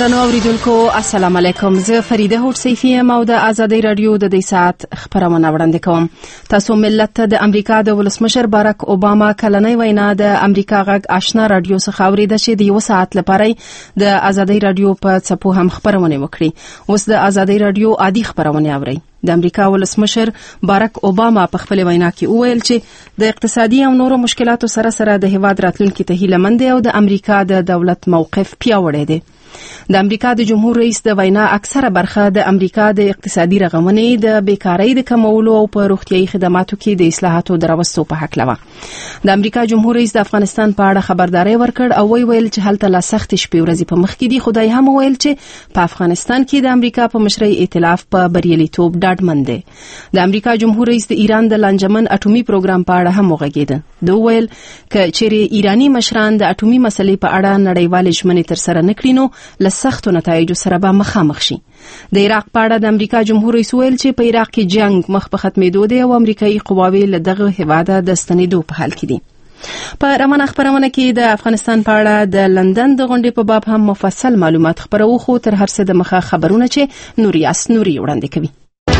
درنو اوریدونکو السلام علیکم. زه فریده هوډ سیفی یم او د ازادي رادیو د دې ساعت خبرونه وړاندې کوم. تاسو ملت ته د امریکا د ولسمشر باراک اوباما کلنۍ وینا د امریکا غږ آشنا رادیو څخه اوریده چې د 1 ساعت لپاره د ازادي رادیو په څپو هم خبرونه وکړي. اوس د ازادي رادیو عادي خبرونه اورئ. د امریکا ولسمشر باراک اوباما په خپل وینا کې وویل چې د اقتصادي او نورو مشکلاتو سره سره د هیواد راتلونکي ته هیله مند او د امریکا د دولت موقف پیاوړی دی. د امریکا د جمهور رئیس د وینا اکثره برخه د امریکا د اقتصادي رغونې د بیکارۍ د کمولو او په روغتيایي خدماتو کې د اصلاحاتو دروستو په حق لوه. د امریکا جمهور رئیس د افغانستان په اړه خبرداري ورکړ او ویل چې هلته لا سخت شپې ورځې په مخ کې دي. خدای هم ویل چې په افغانستان کې د امریکا په مشرۍ ائتلاف په بریالیتوب ډاډمن دی. د امریکا جمهور رئیس د ایران د لانجمن اټومي پروګرام په اړه هم وغږېد. دوی ویل چې چیرې ایرانی مشران د اټومي مسلې په اړه نړیوال ژمنې تر سره نکړي نو لسختو نتایجو سره به مخامخ شي. د عراق په اړه د امریکا جمهور رئیس ویل چې په عراق کې جنگ مخ په ختمېدو دی او امریکایي قواوې له دغه هیواده د ستنېدو په حال کې دي. په روانه خبرونه کې د افغانستان په اړه د لندن د غونډې په باب هم مفصل معلومات خبرو، خو تر هر څه د مخه خبرونه چې نوریاس نوري وړاندې کوي.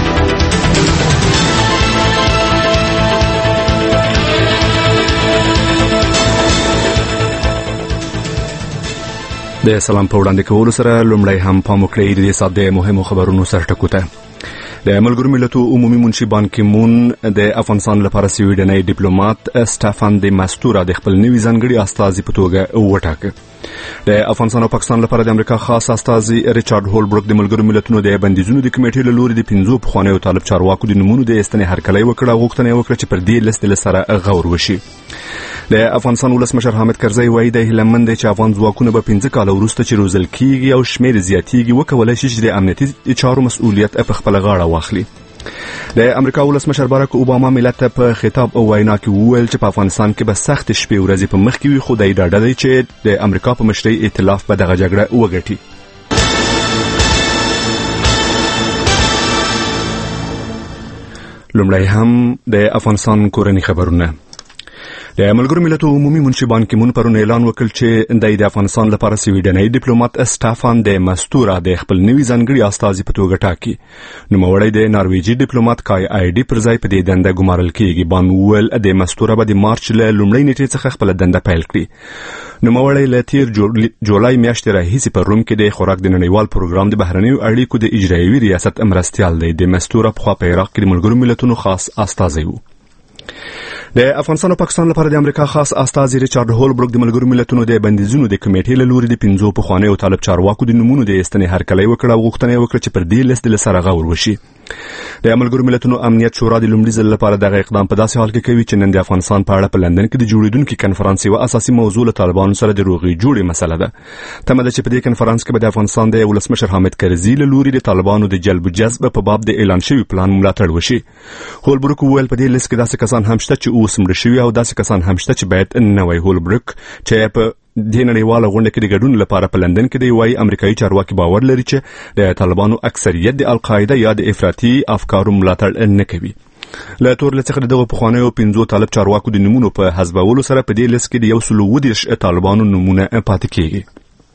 د سلام په وړاندې کولو سره لومړی هم پام وکړئ د سات د مهمو خبرونو سرټکو ته. د ملګرو ملتونو عمومي منشي بان کی مون د افغانستان لپاره سویډنۍ ډیپلوماټ سټافان د مستورا د خپل نوي ځانګړي استازي په توګه وټاکه. د افغانستان او پاکستان لپاره د امریکا خاص استازي ریچارډ هولبروک د ملګرو ملتونو د بندیزونو د کمیټې له لوري د 15 پخوانیو طالب چارواکو د نمونه د استنې هرکلی وکړه او غوښتنه وکړه چې پر دې لیست سره غور وشي. د افغانستان ولسمشر حامد کرزی وایي د هیلمند چې افغان ځواکونه به 15 کال وروسته چې روزل کیږي او شمیر زیاتیږي وکولای شي چې د امنیتي چارو مسؤلیت په خپل غاړه واخلي. د امریکا ولسمشر باراک اوباما ملت ته په خطاب او وینا کې وویل چې په افغانستان کې به سخت شپې ورځې په مخ کې وي، خو د ډاډه دی چې د امریکا په مشرۍ ائتلاف به دغه جګړه وګټي. لومړی هم د افغانستان کورنی خبرونه. د ملګرو ملتونو عمومي منشي بان کی مون پرون اعلان وکړ چې د افغانستان لپاره سویډنۍ ډیپلوماټ سټافان د مستورا د خپل نوي ځانګړي استازي په توګه ټاکي. نوموړی د نارویجي ډیپلوماټ کای آی ډي پر ځای په دې دنده ګمارل کیږي. بان ویل د مستورا به د مارچ له لومړۍ نیټې څخه خپل دنده پیل کړي. نوموړی له تیر جولای میاشتې راهیسې په روم کې د خوراک د نړیوال پروګرام د بهرنیو اړیکو د اجرایوي ریاست مرستیال دی. د مستورا په خوا په عراق کې د ملګرو ملتونو خاص استازی و. د افغانستان او پاکستان لپاره د امریکا خاص استازي ریچارډ هولبروک د ملګرو ملتونو د بندیزونو د کمیټې له لوري د 15 پخوانیو طالب چارواکو د نمونه د استنې هرکلی وکړه او غوښتنه وکړه چې پر دې لیست سره غور وشي. د ملګرو ملتونو امنیت شورا د لومړي ځل لپاره دغه اقدام په داسې حال کې کوي چې نن د افغانستان په اړه په لندن کې د جوړیدونکو کنفرانس یو اساسي موضوع له طالبانو سره د روغې جوړې مسله ده. تمه ده چې په دې کنفرانس کې به د افغانستان د ولسمشر حامد کرزي له لوري د طالبانو د جلب جذب په باب د اعلان شوی پلان ملاتړ وشي. هولبروک وویل په دې لیست کې داسې کسان هم شته چې اوس مړه شوي او داسې کسان هم شته چې باید نه وای. هولبروک چې په د نړیواله غونډه کې د ګډون لپاره په لندن کې دی وایي امریکایي چارواکي باور لري چې د طالبانو اکثریت د القاعده یا د افراطي افکارو ملاتړ نه کوي. له تورل څخه دغه پخوانیو 15 طالب چارواکو د نمونه په حسابولو سره په دې لیست کې د 130 طالبانو نمونه پاتې کیږي.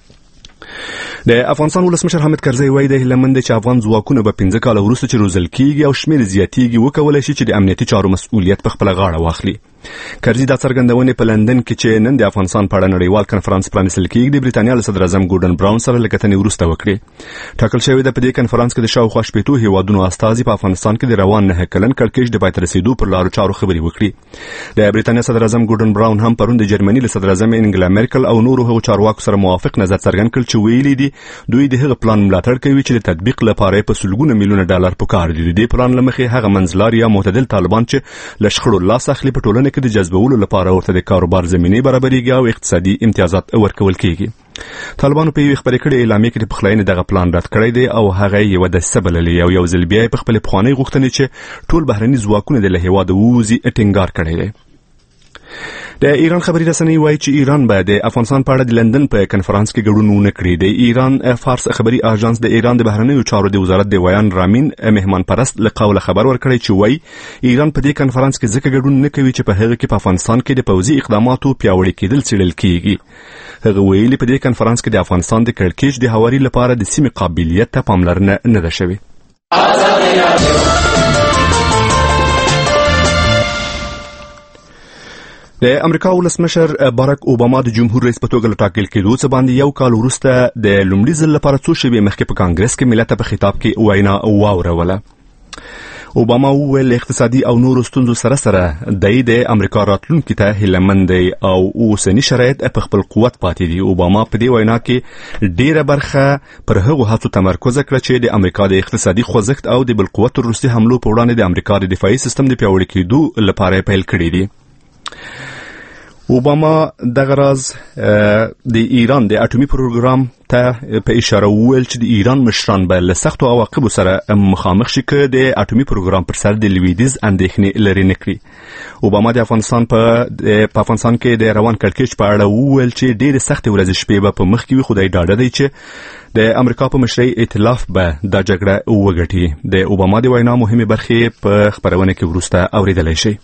د افغانستان ولسمشر حامد کرزی وایي د هیلمند چې افغان ځواکونه به 15 کال وروسته چې روزل کیږي او شمیر زیاتیږي وکولای شي چې د امنیتي چارو مسؤلیت په خپل غاړه واخلي. کرزي دا څرګندونه په لندن کې چې نن د افغانستان په اړه نړیوال کنفرانس پرانیستل کیږي د بریټانیا له صدر اعظم ګورډن براون سره لکتنې وروسته وکړي. ټاکل شوی د په دې کنفرانس کې د شاوخوا 15 هیوادونو استازي په افغانستان کې د روان نه کلن کړکېچ د پاتې رسیدو پر لارو چارو خبري وکړي. د بریټانیا صدر اعظم ګورډن براون هم پرون د جرمني له صدر اعظم انګلا مرکل او نورو هغو چارواکو سره موافق نظر څرګند کړ چې ویلي دي دوی د هغه پلان ملاتړ کوي چې د تطبیق لپاره په سلګونه میلیونه ډالر پکار دي. د دې پلان لمخې هغه منځلاري یا معتدل طالبان چې لشخړو لاس اخلي په ټولنه کې د جذبولو لپاره ورته د کاروبار زمینه برابرېږي او اقتصادي امتیازات ورکول کیږي. طالبانو په یو خبرې کړې اعلامیه کې د پخلاینې دغه پلان رد کړی دی او هغه یو د سبللې او یو ځل بیا په خپل پخوانی غوښتنې چې ټول بهرني ځواکونه د له هیواده ووزي ټینګار کړی دی. د ایران خبري رسنۍ وایي چې ایران به د افغانستان په اړه د لندن په کنفرانس کې ګډون ونه کړي. د ایران فارس خبري اژانس د ایران د بهرنیو چارو د وزارت د ویان رامین مهمان پرست له قوله خبر ورکړی چې وایي ایران په دې کنفرانس کې ځکه ګډون نه کوي چې په هغه کې په افغانستان کې د پوځي اقداماتو پیاوړي کېدل څیړل کیږي. هغه ویلي په دې کنفرانس کې د افغانستان د کړکېچ د هواري لپاره د سیمې قابلیت ته پاملرنه نه ده شوې. د امریکا ولسمشر باراک اوباما د جمهور رئیس په توګه ټاکل کېدو څخه باندې یو کال وروسته د لومړي ځل لپاره څو شېبې مخکې په کانګرس کې ملت ته په خطاب کې وینا واوروله. اوباما وویل اقتصادي او نورو ستونزو سره د امریکا راتلونکي ته هیلهمند دی او اوسنی شرایط په خپل قوت پاتې دي. اوباما په دې وینا کې ډیره برخه پر هغو هڅو تمرکز وکړ چې د امریکا د اقتصادي خوځښت او د بالقوت روسي حملو په وړاندې د امریکا د دفاعي سیستم د پیاوړي کېدو لپاره پیل کړی دي. اوباما دغه راز د ایران د اټومي پروګرام ته په اشاره وویل چې د ایران مشران به له سختو عواقبو سره مخامخ شي که د اټومي پروګرام پر سر د لویدیځ اندېښنې لرې نه کړي. اوباما د افغانستان کې د روان کړکېچ په اړه وویل چې ډېرې سختې ورځې شپې به په مخ کې وي، خو دی ډاډه دی چې د امریکا په مشرۍ ائتلاف به دا جګړه وګټي. د اوباما د وینا مهمې برخې په خپرونه کې وروسته اوریدلی شي.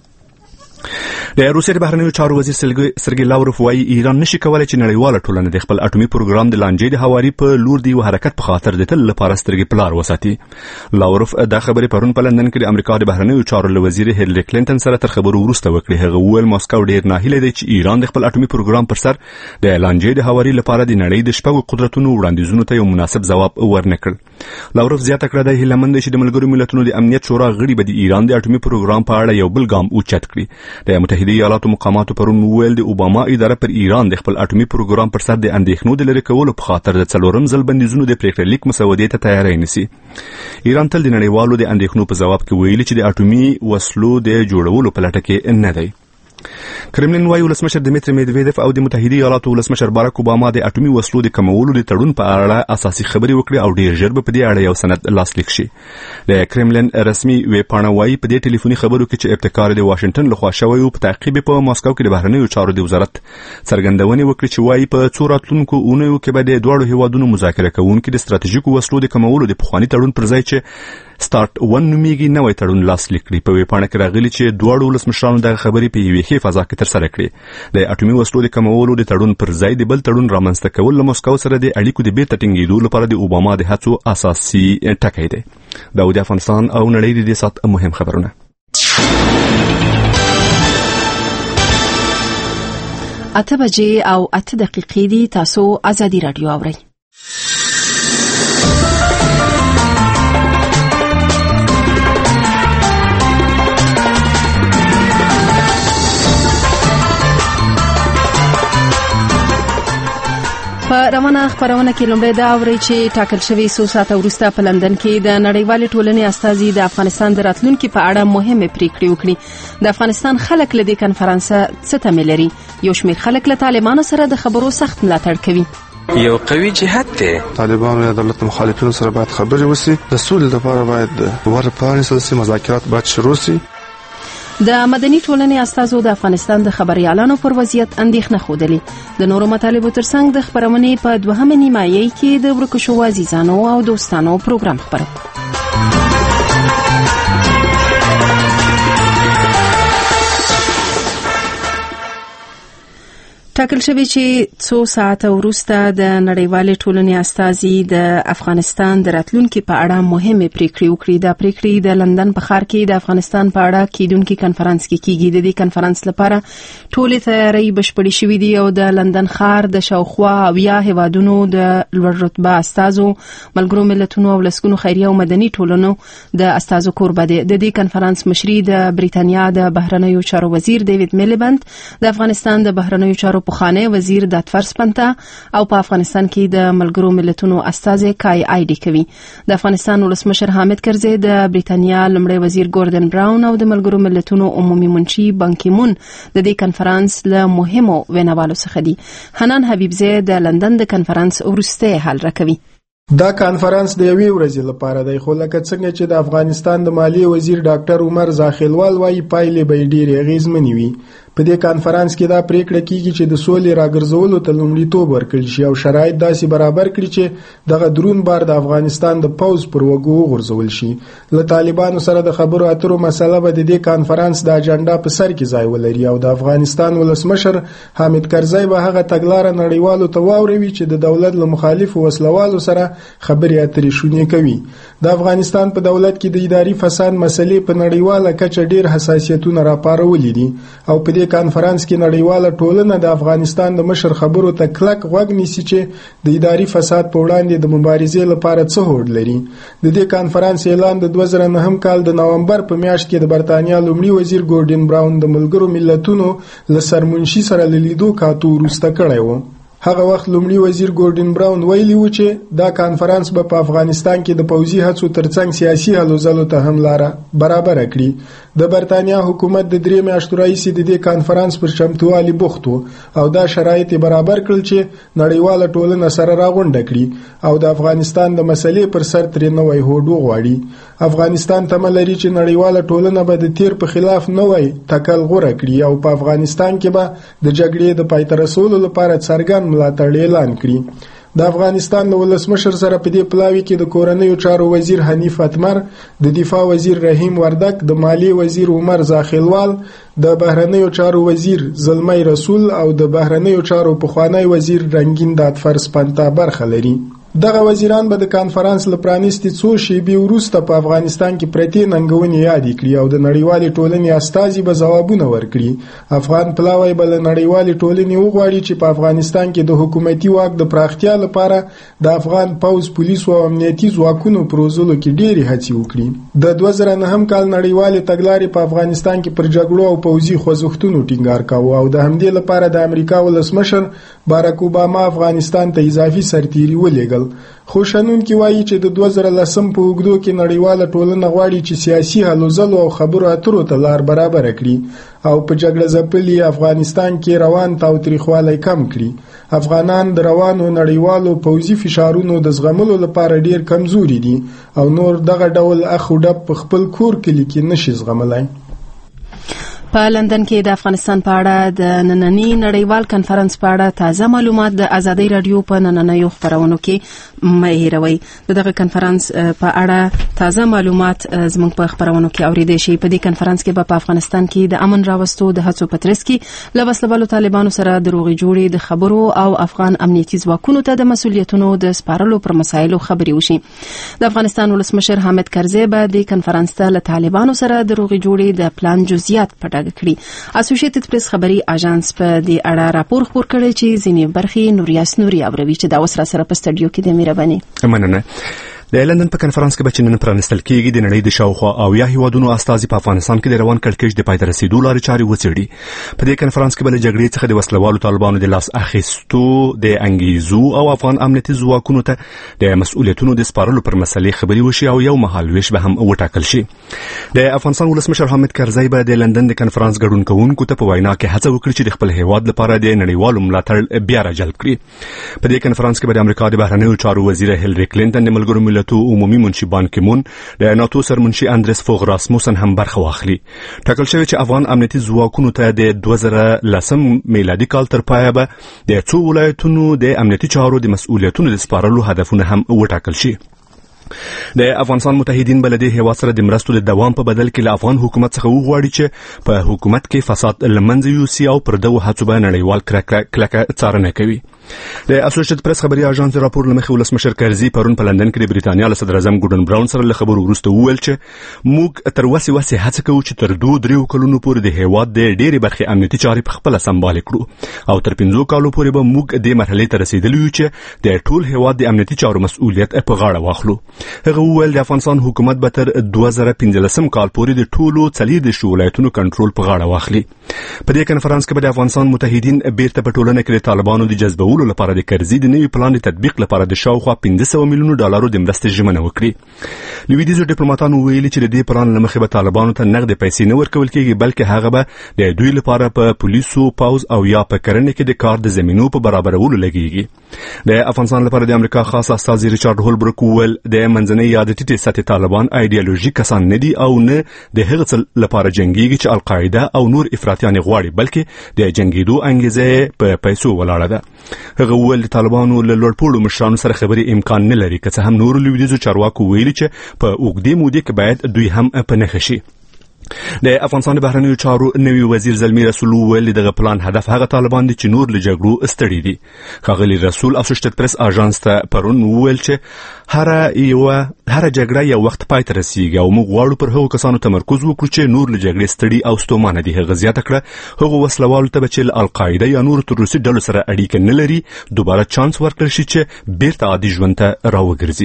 د روسیې د بهرنیو چارو وزیر سرګی لاوروف وایي ایران نشي کولای چې نړیواله ټولنه د خپل اټومي پروګرام د لانجې د هواري په لور دی حرکت په خاطر د تل لپاره سترګې پلار وساتي. لاوروف دا خبرې پرون په لندن کې د امریکا د بهرنیو چارو له وزیر هیلری کلینټن سره تر خبرو وروسته وکړي. هغه وویل ماسکو ډیر ناهیلی دی چې ایران د خپل اټومي پروګرام پر سر د لانجې د هواري لپاره د نړۍ د شپږو قدرتونو وړاندیزونو ته یو مناسب ځواب ورنکړ. لاوروف زیاته کړه د هیلمند چې د ملګرو ملتونو د امنیت شورا غړي به د ایران د اټومي پروګرام په اړه یو بل ګام اوچت کړي. د متحده ایالاتو مقاماتو پرون ویل د اوباما اداره پر ایران د خپل اټومي پروګرام پر سر د اندېښنو د لرې کولو په خاطر د څلورم ځل بندیزونو د پریکړې لیک مسودې ته تیاری نیسي. ایران تل د نړیوالو د اندېښنو په ځواب کې ویلي چې د اټومي وسلو د جوړولو په لټه کې نه دی. کرملین وايي ولسمشر دمیتری میدویدف او د متحده ایالاتو ولسمشر باراک اوباما د اټومي وسلو د کمولو د تړون په اړه اساسي خبرې وکړي او ډیر ژر به په دې اړه یو سند لاسلیک شي. د کرملین رسمي ویبپاڼه وايي په دې ټلیفوني خبرو کې چې ابتکار د واشنگټن لخوا شوی او په تعقیب په ماسکو کې د بهرنیو چارو د وزارت څرګندونې وکړي چې وايي په څو راتلونکو اونیو کې به د دوړو هیوادونو مذاکره کوونکي د ستراتیژیکو وسلو د کمولو د پخواني تړون پر ځای چې سٹارټ 1 نومیږي نوې تړون لاسلیک کړي. په ویبپاڼه کې راغلي چې دوړو ولسمشرانو د خبرې په یوې ښې فضا کې ترسره کړې. د اټومي وسلو د کمولو د تړون پر ځای د بل تړون رامنځته کول له ماسکو سره د اړیکو د بیرته ټینګېدو لپاره د اوباما د هڅو اساسي ټکی دی. دا د افغانستان او نړۍ د سات مهم خبرونه. 8 بجې او 8 دقیقې دي. تاسو ازادي رادیو اورئ. په روانه خبرونه کې لومړی دا اوري چې ټاکل شوی څو ساعته وروسته په لندن کې د نړیوالې ټولنې استازي د افغانستان د راتلونکي په اړه مهمه پریکړې وکړي. د افغانستان خلک له دې کنفرانس څه تمه لري؟ یو شمېر خلک له طالبانو سره د خبرو سخت ملاتړ کوي. یو قوي جهت دی. طالبانو یا دولت مخالفینو سره باید خبرې وشي. د سولې لپاره باید ورپرانیستل شي، مذاکرات باید شروع شي. د مدني ټولنې استازو د افغانستان د خبريالانو پر وضعیت اندېښنه خوده. د نورو مطالبو ترڅنګ د خبرونې په دوهمه نیمایي کې د ورکو شو عزیزانو او دوستانو پروګرام خبرو. ټاکل شوی چې څو ساعته وروسته د نړیوالې ټولنې استازي د افغانستان د راتلونکي په اړه مهمه پریکړې وکړي. د پریکړې د لندن په ښار کې د افغانستان په اړه کیدونکي کنفرانس کې کیږي. د دې کنفرانس لپاره ټولې تیاری بشپړې شوې دي او د لندن ښار د شاوخوا 70 هیوادونو د لوړ رتبه استازو، ملګرو ملتونو او لسګونو خیریه او مدني ټولنو د استازو کوربه دي. د دې کنفرانس مشري د بریتانیا د بهرنیو چارو وزیر ډیوډ میلیبند، د افغانستان د بهرنیو چارو پخوانی وزیر داتفر سپنتا او په افغانستان کې د ملګرو ملتونو استازي کای آیډي کوي. د افغانستان ولسمشر حامد کرزي، د بریتانیا لمړی وزیر ګوردن براون او د ملګرو ملتونو عمومي منشي بان کی مون د دې کنفرانس له مهمو ویناوالو څخه دي. حنان حبیبزی د لندن د کنفرانس وروسته حل راکوي. دا کانفرنس د یوې ورځې لپاره دی، خو لکه څنګه چې د افغانستان د مالیې وزیر ډاکټر عمر زاخیلوال وايي پایلې به ډېرې اغیزمنې وي. په دې کانفرنس کې دا پریکړه کیږي چې د سولې راګرځولو ته لومړیتوب ورکړل شي او شرایط داسې برابر کړي چې دغه درون بار د افغانستان د پوز پر وګو وغورځول شي. له طالبانو سره د خبرو اترو مسله به د دې کانفرنس د اجنډا په سر کې ځای ولري او د افغانستان ولسمشر حامد کرزی به هغه تګلارې نړیوالو ته واوروي چې د دولت له مخالفو وسلوالو سره خبرې اترې شونې کوي. د افغانستان په دولت کې د اداري فساد مسلې په نړیواله کچه ډېر حساسیتونه راپارولي دي او په دې کانفرنس کې نړیواله ټولنه د افغانستان د مشر خبرو ته کلک غوږ نیسي چې د اداري فساد په وړاندې د مبارزې لپاره څه هوډ لري. د دې کانفرنس اعلان د 2009 کال د نومبر په میاشت کې د برتانیا لومړي وزیر ګورډن براون د ملګرو ملتونو له سرمنشي سره لیدو کاتو وروسته کړی و. هغه وخت لومړي وزیر ګورډن براون ویلي و چې دا کانفرنس به په افغانستان کې د پوځي هڅو ترڅنګ سیاسي هلو ځلو ته هم لاره برابر کړي. د برتانیا حکومت د 3 میاشتو راهیسې د دې کانفرنس پر چمتووالي بوخت و او دا شرایط برابر کړل چې نړیواله ټولنه سره راغونډه کړي او د افغانستان د مسلې پر سر ترې نوی هوډ وغواړي. افغانستان تمه لري چې نړیواله ټولنه به د تیر په خلاف نوی تکل غوره کړي او په افغانستان کې به د جګړې د پای ته رسولو لپاره څرګند ملاتړ اعلان کړي. د افغانستان د ولسمشر سره په دې پلاوي کې د کورنیو چارو وزیر حنیف اتمر، د دفاع وزیر رحیم وردک، د مالیې وزیر عمر زاخیلوال، د بهرنیو چارو وزیر زلمی رسول او د بهرنیو چارو پخوانی وزیر رنگین دادفر سپنتا برخه لري. دغه وزیران به د کانفرنس له پرانیستي څو شیبې وروسته په افغانستان کې پرتې ننګونې یادې کړي او د نړیوالې ټولنې استازي به ځوابونه ورکړي. افغان پلاوی به له نړیوالې ټولنې وغواړي چې په افغانستان کې د حکومتي واک د پراختیا لپاره د افغان پوځ، پولیسو او امنیتي ځواکونو پروزلو کې ډېرې هڅې وکړي. د 2009 کال نړیوالې تګلارې په افغانستان کې پر جګړو او پوځي خوځښتونو ټینګار کاوه او د همدې لپاره د امریکا ولسمشر باراک اوباما افغانستان ته اضافي سرتیري ولېږل. خو شنونکي وایي چې د 2010 په اوږدو کې نړیواله ټولنه غواړي چې سیاسي هلو ځلو او خبرو اترو ته لار برابر کړي او په جګړه ځپلي افغانستان کې روان تاوتریخوالی کم کړي. افغانان د روانو نړیوالو پوځي فشارونو د زغملو لپاره ډیر کمزوري دي او نور دغه ډول اخ او ډب په خپل کور کلي کې نشي زغملای. په لندن کې د افغانستان په اړه د نننی نړیوال کانفرنس په اړه تازه معلومات د ازادي رادیو په نننیو خبرونو کې مه هېروئ. دغه کانفرنس په اړه تازه معلومات زموږ په خبرونو کې اوریدئ شي. په دې کانفرنس کې به په افغانستان کې د امن راوستو د هڅو په ترڅ کې له وسلوالو طالبانو سره د روغې جوړې د خبرو او افغان امنیتي ځواکونو ته د مسؤلیتونو د سپارلو پر مسایلو خبرې وشي. د افغانستان ولسمشر حامد کرزی به د کانفرنس ته له طالبانو سره د روغې جوړې د پلان جزئیات په کړي. اسوسییټډ پریس خبري اژانس په دې اړه راپور خپور کړی چې ځینې برخې نوریاس نوري اوروي چې دا وسره سره په سټډیو کې د میربني مننه. د لندن په کانفرنس کې بچنن پرانستل کېږي د نړۍ د شاوخوا او یا هیوادونو استازي په افغانستان کې د روان کړکېچ د پای ته رسیدو لارې چارې وڅېړي. په دې کانفرنس کې بل جګړې څخه د وسلوالو طالبانو د لاس اخیستو د انګیزو او افغان امنیتي ځواکونو ته د مسؤلیتونو د سپارلو پر مسلې خبرې وشي او یو مهال ویش به هم وټاکل شي. د افغانستان ولسمشر حامد کرزی به د لندن د کانفرنس ګډون کوونکو ته په وینا کې هڅه وکړي چې د خپل هیواد لپاره د نړیوالو ملاتړ بیا راجلب کړي. په دې کانفرنس کې به د امریکا د بهرنیو چارو وزیر هیلری کلینټن، د ملګرو ملتونو عمومي منشي بان کی مون، د ناتو سرمنشي اندرس فوغ راسموسن هم برخه واخلي. ټاکل شوی چې افغان امنیتي ځواکونو ته د 2010 میلادي کال تر پایه به د څو ولایتونو د امنیتي چارو د مسؤلیتونو د سپارلو هدفونه هم وټاکل شي. د افغانستان متحدین بلدي هیواد سره د مرستو د دوام په بدل کې له افغان حکومت څخه وغواړي چې په حکومت کې فساد لمنځه یوسي او پر دغه هڅو باندې نړیوال کلکه څارنه کوي. د اسوسییټډ پریس خبري اژانس راپور لمخې ولسمشر کرزی پرون په لندن کې د بریتانیا له صدر اعظم ګورډن براون سره له خبرو وروسته وویل چې موږ تر وسه هڅه کوو چې تر 2-3 کلونو پورې د هیواد د ډېری برخې امنیتي چارې په خپل سمبال کړو او تر 5 کالو پورې به موږ د مرحلې ته رسیدلی یو چې د ټول هیواد د امنیتي چارو مسؤلیت په غاړه واخلو. هغه وویل د افغانستان حکومت به تر 2015 کال پورې د ټولو 14 ولایتونو کنټرول په غاړه واخلي. په دې کانفرنس کې به د افغانستان متحدین بیرته په ټولنه کې د طالبانو د جذبولو لپاره د کرزی د نوي پلان د تطبیق لپاره د شاوخوا 500 میلیون ډالرو د مرستې ژمنه وکړي. لویدیزو ډیپلوماټانو ویلي چې د دې پلان لمخې به طالبانو ته نقد پیسې نه ورکول کېږي بلکې هغه به د دوی لپاره په پولیسو، پوز او یا په کرنه کې د کار د زمینو په برابرولو لګیږي. د افغانستان لپاره د امریکا خاص استازي ریچارډ هولبروک ویل د منځنۍ یا د ټیټې سطحې طالبان ایډیالوژیک کسان نه دي او نه د هغه څه لپاره جنګيږي چې القاعده او نور افراطي زیاتیانې غواړي بلکې د جنگیدو انګیزه په پیسو ولاړه ده. هغه ویل طالبانو له لوړپوړو مشرانو سره خبرې امکان نه لري که څه هم نور لویدیځو چارواکو ویلي چې په اوږدې مودې کې باید دوی هم په نښه شي. د افغانستان بهرنیو چارو نوی وزیر زلمی رسول ویل دغه پلان هدف هغه طالبان دي چې نور له جګړو استړي دي. ښاغلي رسول اسوشیټډ پریس اژانس ته پرون ویل چې هر جګړه یو وخت پای ته رسیږي او موږ غواړو پر هغو کسانو تمرکز وکړو چې نور له جګړې ستړي او ستومانه دي. هغه زیاته کړه هغو وسلوالو ته چې القاعده یا نور تروریستي ډلو سره اړیکه نه لري دوباره چانس ورکړل شي چې بیرته عادي ژوند ته راوګرځي.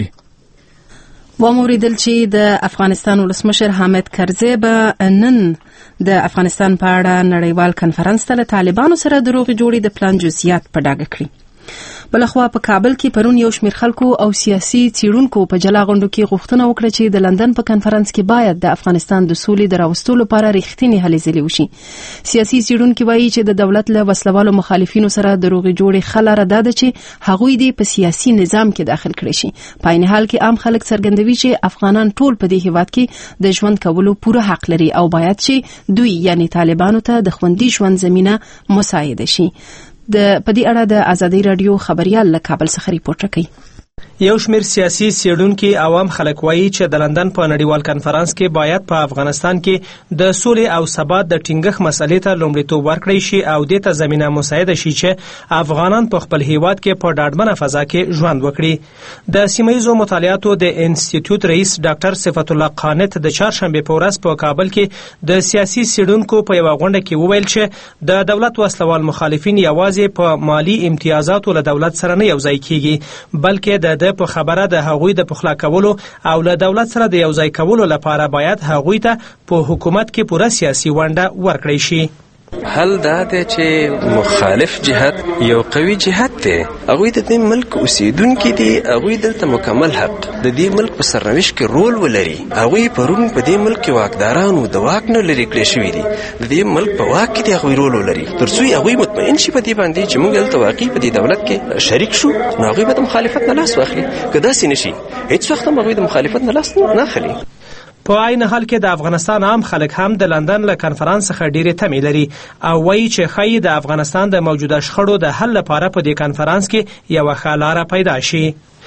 وموریدل چې د افغانستان ولسمشر حامد کرزي به نن د افغانستان په اړه نړیوال کنفرانس ته له طالبانو سره د روغې جوړې د پلان جزئیات په ډاګه کړي. بلخوا په کابل کې پرون یو شمېر خلکو او سیاسي څېړونکو په جلا غونډو کې غوښتنه وکړه چې د لندن په کنفرانس کې باید د افغانستان د سولې د راوستلو لپاره رښتینې هلې ځلې وشي. سیاسي څېړونکي وایي چې د دولت له وسلوالو مخالفینو سره د روغې جوړې ښه لاره دا ده چې هغوی دې په سیاسي نظام کې داخل کړي شي. په عین حال کې عام خلک څرګندوي چې افغانان ټول په دې هیواد کې د ژوند کولو پوره حق لري او باید چې دوی یعنی طالبانو ته د خوندي ژوند زمينه مساعده شي. د پدې اړه د آزادۍ رادیو خبريال له کابل څخه ریپورت کوي. یو شمېر سیاسي څېړونکي عوام خلک وایي چې د لندن په نړیوال کنفرانس کې باید په افغانستان کې د سولې او ثبات د ټینګښت مسلې ته لومړیتوب ورکړی شي او دې ته زمینه مساعده شي چې افغانان په خپل هیواد کې په ډاډمنه فضا کې ژوند وکړي. د سیمه‌ییزو مطالعاتو د انسټیټیوټ رئیس ډاکټر صفت الله قانت د چهارشنبه په ورځ په کابل کې د سیاسي څېړونکو په یوه غونډه کې وویل چې د دولت وسلوال مخالفین یوازې په مالی امتیازاتو له دولت سره نه یوځای کیږي بلکې د په خبره د هغوی د پخلا کولو او له دولت سره د یوځای کولو لپاره باید هغوی ته په حکومت کې پوره سیاسي ونډه ورکړی شي. حل دا دی چې مخالف جهت یو قوي جهت دی. هغوی د دې ملک اوسیدونکي دي. هغوی دلته مکمل حق د دې ملک په سرنوشت کې رول ولري. هغوی پرون په دې ملک کې واکدارانو د واک نه لرې کړی شوي دي. د دې ملک په واک کې د هغوی رول ولري. تر څو هغوی مطمئن شي په دې باندې چې موږ دلته واقعي په دې دولت کې شریک شو نو هغوی به د مخالفت نه لاس واخلي. که داسې نه شي هیڅ وخت هم هغوی د مخالفت نه لاس نه اخلي. په عین حال کې د افغانستان عام خلک هم د لندن له کنفرانس څخه ډېرې تمې لري او وایي چې ښایي د افغانستان د موجوده شخړو د حل لپاره په دې کنفرانس کې یوه ښه لاره پیدا شي.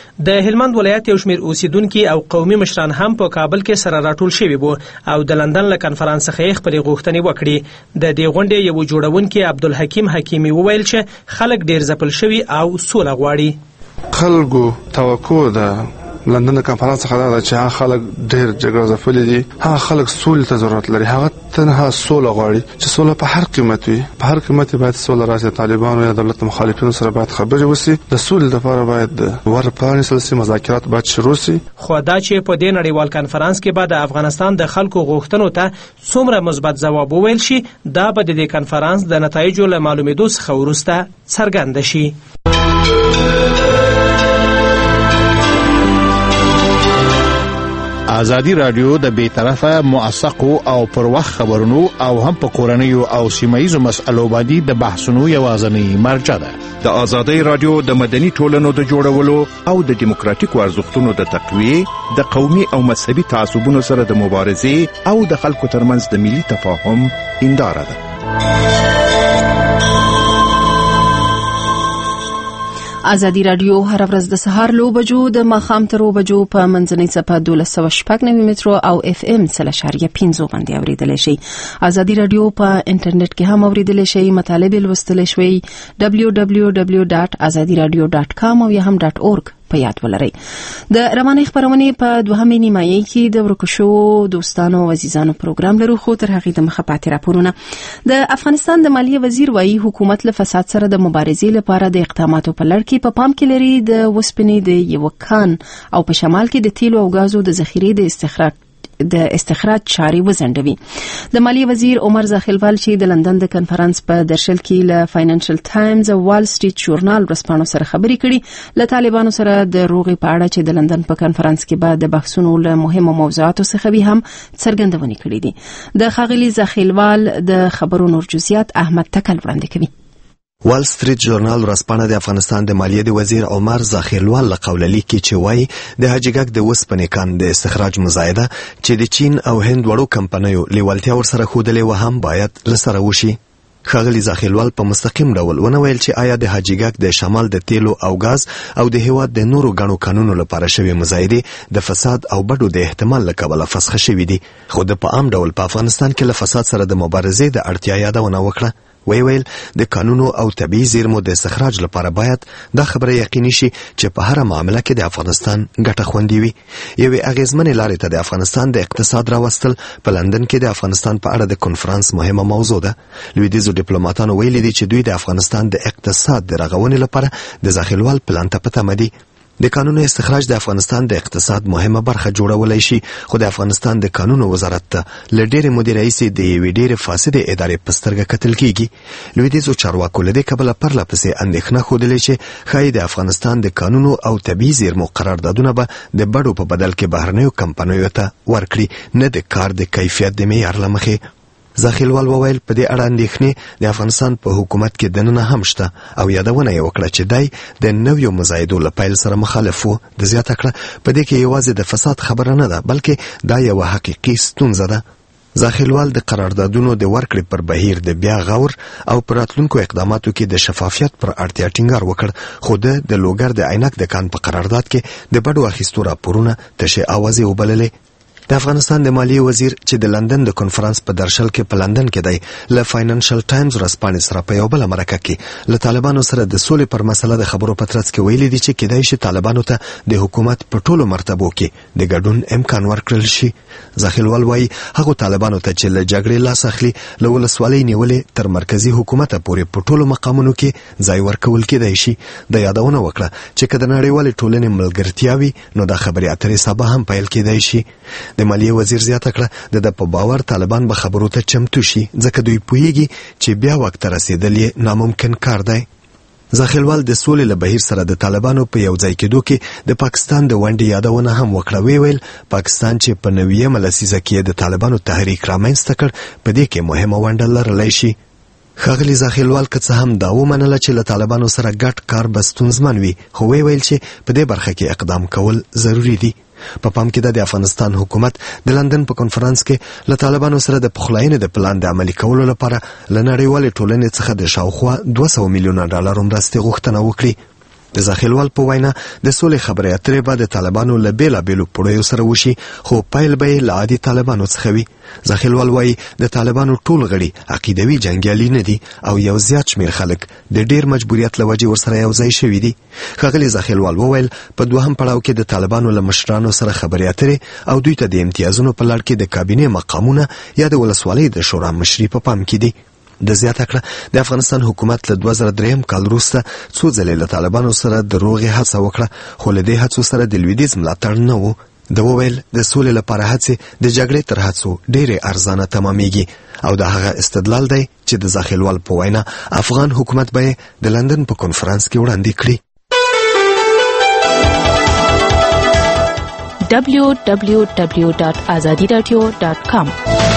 د هلمند ولایت یو شمېر اوسیدونکي او قومي مشران هم په کابل کې سره راټول شوي وو او د لندن له کنفرانس څخه یې خپلې غوښتنې وکړې. د دې غونډې یو جوړونکي عبدالحکیم حکیمي وویل چې خلک ډېر ځپل شوي او سوله غواړي. خلکو توقع ده لندن کنفرانس څخه دا چې هغه خلک ډېر جګړه ځپلي دي. هغه خلک سولې ته ضرورت لري. هغه تنها سوله غواړي چې سوله په هر قیمت وي. په هر قیمت باید سوله راشي. طالبانو یا دولت مخالفینو سره باید خبرې وشي. د سولې لپاره باید ور پرانیستل شي. مذاکرات باید شروع شي. خو دا چې په دې نړیوال کنفرانس کې به د افغانستان د خلکو غوښتنو ته څومره مثبت ځواب وویل شي دا به د دې کنفرانس د نتایجو له معلومېدو څخه وروسته څرګنده شي. آزادی رادیو د بیطرفه موثقو او پر وخت خبرونو او هم په کورنیو او سیمه‌ییزو مسألو باندې د بحثونو یوازینی مرجع ده. د آزادی رادیو د مدني ټولنو د جوړولو او د دیموکراتیکو ارزښتونو د تقویه، د قومي او مذهبي تعصبونو سره د مبارزې او د خلکو ترمنځ د ملي تفاهم هنداره ده. آزادی رادیو هر ورځ د سهار لو بجو د ماخام تر بجو په منځنۍ صفه 1290 مترو او اف ام 3.5 باندې اوریدل شي. آزادی رادیو په انټرنیټ کې هم اوریدل شي. مطالب لوستل شي www.azadiradio.com او یا هم .org په یاد ولرئ. د رواني خبرونه په دوهمه نیمایي کې د ورکشو دوستانو او عزیزانو پروګرام لرو. خو تر هغه د مخه پاتې راپورونه. د افغانستان د مالیه وزیر وایي حکومت له فساد سره د مبارزې لپاره د اقداماتو په لړ کې په پام کې لري د وسپنې د یو کان او په شمال کې د تیلو او غازو د ذخیرې د استخراج چاري وزندوي. د مالیه وزیر عمر زاخیلوال چې د لندن د کنفرانس په درشل کې له فاینانشل ټایمز او وال سټریټ ژورنال ورسپانو سره خبرې کړي، له طالبانو سره د روغې په اړه چې د لندن په کنفرانس کې بعد د بحثونو له مهمو موضوعاتو څخه به هم څرګندونې کړې دي. د ښاغلي زاخیلوال د خبرو نور جزئیات احمد تکل وړاندې کوي. وال سټریټ ژورنال ورځپاڼه د افغانستان د مالیې د وزیر عمر زاخیلوال له قوله لیکي چې وایي د حاجیګک د وسپنې کان د استخراج مزایده چې د چین او هند وړو کمپنیو لیوالتیا ورسره ښودلې و هم باید له سره وشي. ښاغلي زاخیلوال په مستقیم ډول ونه ویل چې آیا د حاجیګک د شمال د تیلو او غاز او د هیواد د نورو غنو قانونو لپاره شوی مزایده د فساد او بډو د احتمال له کبله فسخه شوی دي، خو د په عام ډول په افغانستان کې له فساد سره د مبارزې د اړتیا یادونه وکړه. ویل د قانونو او طبيعي زیرمو د استخراج لپاره باید دا خبره یقیني شي چې په هر معاملې کې د افغانستان ګټه خوندي وي. یوې اغیزمنې لارې ته د افغانستان د اقتصاد راوستل په لندن کې د افغانستان په اړه د کنفرانس مهمه موضوع ده. لویدیځو ډیپلوماټانو ویلي دي چې دوی د افغانستان د اقتصاد د رغونې لپاره د زاخیلوال پلان ته پته مدي. د قانونو استخراج د افغانستان د اقتصاد مهمه برخه جوړولای شي، خو د افغانستان د قانونو وزارت ته لډېر مدیر رئیس د یوې ډېرې فاسدې ادارې په سترګه کتل کیږي. لویدیځو چارواکو له دې کبله پرله پسې اندېښنه ښودلې چې ښایي د افغانستان د قانونو او طبیعي زیرمو قراردادونه به د بډو په بدل کې بهرنیو کمپنیو ته ورکړي، نه د کار د کیفیت د معیار له مخې. زاخیلوال وویل په دې اړه اندېښنې د افغانستان په حکومت کې دننه هم شته او یادونه یې وکړه چې دی د نویو مزایدو له پیل سره مخالف و. د زیاته کړه په دې کې یوازې د فساد خبره نه ده، بلکې دا یوه حقیقي ستونزه ده. زاخیلوال د قراردادونو د ورکړې پر بهیر د بیا غور او پر راتلونکو اقداماتو کې د شفافیت پر اړتیا ټینګار وکړ، خو د لوګر د عینک د کان په قرارداد کې د بډو اخیستو راپورونه تشې اوازې وبللې. د افغانستان د مالیې وزیر چې د لندن د کنفرانس په درشل کې په لندن کې دی له فاینانشل ټایمز ورځپاڼې سره په یو بله مرکه کې له طالبانو سره د سولې پر مسله د خبرو په ترڅ کې ویلي دي چې کیدای شي طالبانو ته د حکومت په ټولو مرتبو کې د ګډون امکان ورکړل شي. زاخیلوال وایي هغو طالبانو ته چې له جګړې لاس اخلي له ولسوالۍ نیولې تر مرکزي حکومت پورې په ټولو مقامونو کې ځای ورکول کیدای شي. د یادونه وکړه چې که د نړیوالې ټولنې ملګرتیا وي نو دا خبرې اترې سبا هم پیل کیدای شي. د مالیې وزیر زیاته کړه د په باور طالبان به خبرو ته چمتو شي، ځکه دوی پوهیږي چې بیا وخت ته رسیدل یې ناممکن کار دی. زاخیلوال د سولې له بهیر سره د طالبانو په یو ځای کېدو کې د پاکستان د ونډې یادونه هم وکړه. ویل پاکستان چې په 90مه لسیزه کې د طالبانو تحریک رامنځته کړ په دې کې مهمه ونډه لرلی شي. ښاغلي زاخیلوال که څه هم دا ومنله چې له طالبانو سره ګډ کار به ستونزمن وي، خو ویل چې په دې برخه کې اقدام کول ضروري دي. په پام کې د افغانستان حکومت د لندن په کنفرانس کې له طالبانو سره د پخلاینې د پلان د عملي کولو لپاره له نړیوالې ټولنې څخه د شاوخوا 200 میلیونه ډالر مرستې غوښتنه وکړي. د زاخیلوال په وینا د سولې خبرې اترې به د طالبانو له بیلابیلو پړیو سره وشي، خو پیل به یې له عادي طالبانو څخه وي. زاخیلوال وایي د طالبانو ټول غړي عقیدوي جنګیالي نه دي او یو زیات شمېر خلک د ډیر مجبوریت له وجې ورسره یو ځای شوي دي. ښاغلي زاخیلوال وویل په دوهم پړاو کې د طالبانو له مشرانو سره خبرې اترې او دوی ته د امتیازونو په لړ کې د کابینې مقامونه یا د ولسوالۍ د شورا مشري په پام کې دي. د زیاته کړه د افغانستان حکومت له 2003 کال وروسته څو ځلې له طالبانو سره د روغې هڅه وکړه، خو له دې هڅو سره د لویدیځ ملاتړ نه و. د وویل د سولې لپاره هڅې د جګړې تر هڅو ډېرې ارزانه تمامېږي او دا هغه استدلال دی چې د زاخیلوال په وینا افغان حکومت به د لندن په کنفرانس کې وړاندې کړي. www.azadiradio.com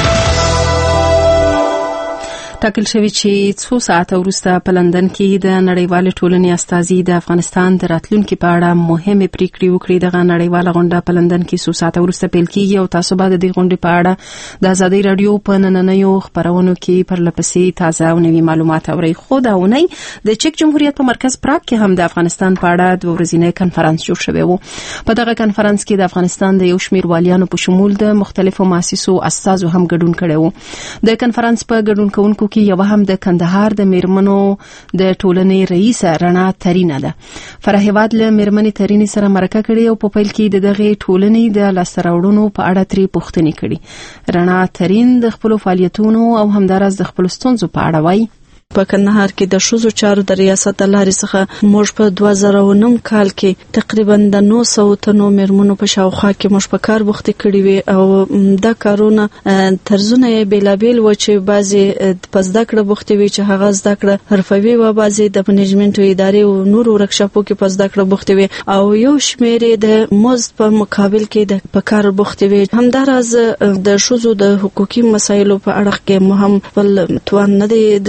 ټاکل شوی چې 2 ساعته وروسته په لندن کې د نړیوالې ټولنې استازي د افغانستان د راتلونکي په اړه مهمه پریکړې وکړي. دغه نړیواله غونډه په لندن کې 2 ساعته وروسته پیل کیږي او تاسو به د دې غونډې په اړه د آزادۍ رادیو په نننیو خبرونو کې پرلپسې تازه او نوي معلومات اورئ. خو دا اونۍ د چک جمهوریت په مرکز پراګ کې هم د افغانستان په اړه د ورځنی کنفرانس جوړ شوی و. په دغه کنفرانس کې د افغانستان د یو شمېر والیانو په شمول د مختلفو مؤسسو استازو هم ګډون کړی و. د کنفرانس په ګډون کوونکو کې یو هم د کندهار د میرمنو د ټولنې رئیس رڼا ترینه ده. فرهیواد له میرمنې ترینې سره مرکه کړې او په پیل کې د دغه ټولنې د لاسته-راوړنو په اړه ترې پوښتنې کړې. رڼا ترین د خپل فعالیتونو او همدارس د خپل ستونزو په اړه وایي. په کندهار کې د ښځو چارو د ریاست لارې څخه موږ په 2009 کال کې تقریبا د 900 تنو میرمنو په شاوخوا کې موږ په کار بوخت کړی وي او دا کارونه طرزونه یې بیلابیل و چې بعضي په زده کړه بوخت وي چې هغه زده کړه حرفوي و، بعضي د منیجمنت ادارې او نور ورکشاپو کې په زده کړه بوخت وي او یو شمېر د مزد په مقابل کې د په کار بوخت وي. همداراز د ښځو د حقوقي مسایلو په اړه کې مهم بل توان نه دی درېخ کړی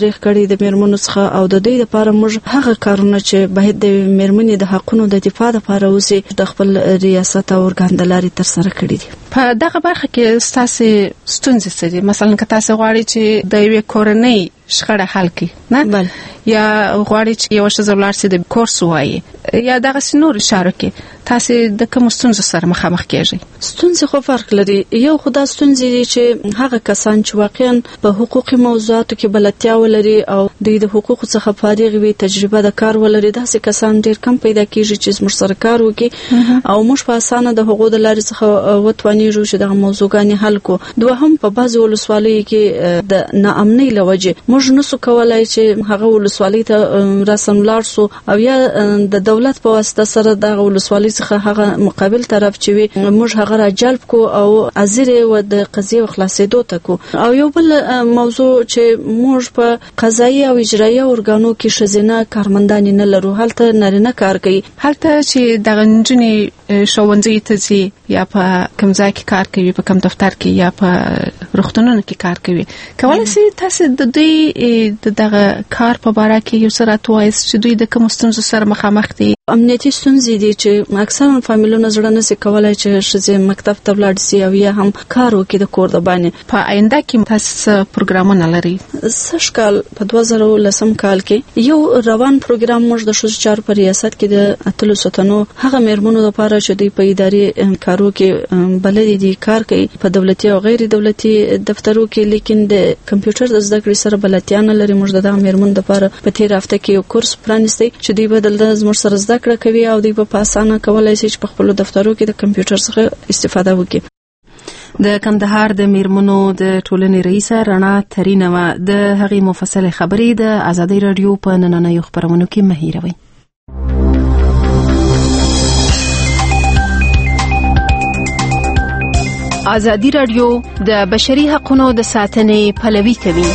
دي د میرمنو څخه او د دوی لپاره موږ هغه کارونه چې باید د میرمنې د حقونو د دفاع لپاره وسی د خپل ریاست او ارګان د لارې تر سره کړی دي. په دغه برخه کې ستاسو ستونزې څه دي؟ مثلا که تاسو غواړئ چې د یوې کورنۍ شخړه حل کړئ نه بل یا غواړئ چې یو ښځه ولاړ شي د کورس وایي یا دغه نور اشاره کې تاسو د کوم ستونزو سره مخامخ کیږئ؟ ستونزې خو فرق لري. یو خدا ستونزې دي چې هغه کسان چې واقعا په حقوقي موضوعاتو کې بلدتیا ولري او د حقوقو څخه فارغ وي، تجربه د کار ولري، داسې کسان ډیر کم پیدا کیږي چې موږ سره کار وکړي او موږ په اسانه د حقوقو د لارې څخه وتوانیږو چې دغه موضوعګانې حل کو. دوهم په بعض ولسوالیو کې د ناامنۍ لوجه موږ نسو کولای چې هغه ولسوالۍ ته رسم لاړ سو او یا د دولت په واسطه سره د ولسوالۍ څخه هغه مقابل طرف چې وي موږ هغه را جلب کو او ازر و د قضیه خلاصېدو ته کو. او یو بل موضوع چې موږ په قضایي او اجرایي ارګانو کې شزینه کارمندان نه لرو، هلته نارینه کار کوي. هلته چې د نجونې ښوونځي ته ځي یا په کوم ځای کې کار کوي، په کوم دفتر کې یا په روغتونونو کې کار کوي، کولای شي تاسو د دوی دغه کار په اړه کې یو څه راټوایئ چې دوی د کوم ستونزو سره مخامخ دي؟ امنیتي ستونزې دي چې اکثرا فامیلونه زړه نشي کولای چې شزه مکتب ته ولاړ شي او یا هم کار وکړي د کور د باندې. په آینده کې تاسو پروګرامونه لري؟ سږ کال په 2010 کال کې یو روان پروګرام موږ د ښځو چارو په ریاست کې د اتلو ستنو هغه میرمنو لپاره چې دوی په اداري کارو کې بلد دي کار کوي په دولتي او غیر دولتي دفترو کې، لیکن د کمپیوټر د زده کړې سره بلدتیا نه لري. موږ د میرمنو لپاره په تیر هفته کې یو کورس پرانیستی چې دوی بدل د زموږ سره زده کړه کوي او دوی په اسانه کولای شي چې په خپل دفترو کې د کمپیوټر څخه استفاده وکړي. د کندهار د میرمنو د ټولنې رئیس رڼا ترینه د هغې مفصله خبرې د آزادۍ رادیو په نننیو خبرونو کې مهیروي. آزادۍ رادیو د بشري حقوقو د ساتنې پلوي کوي.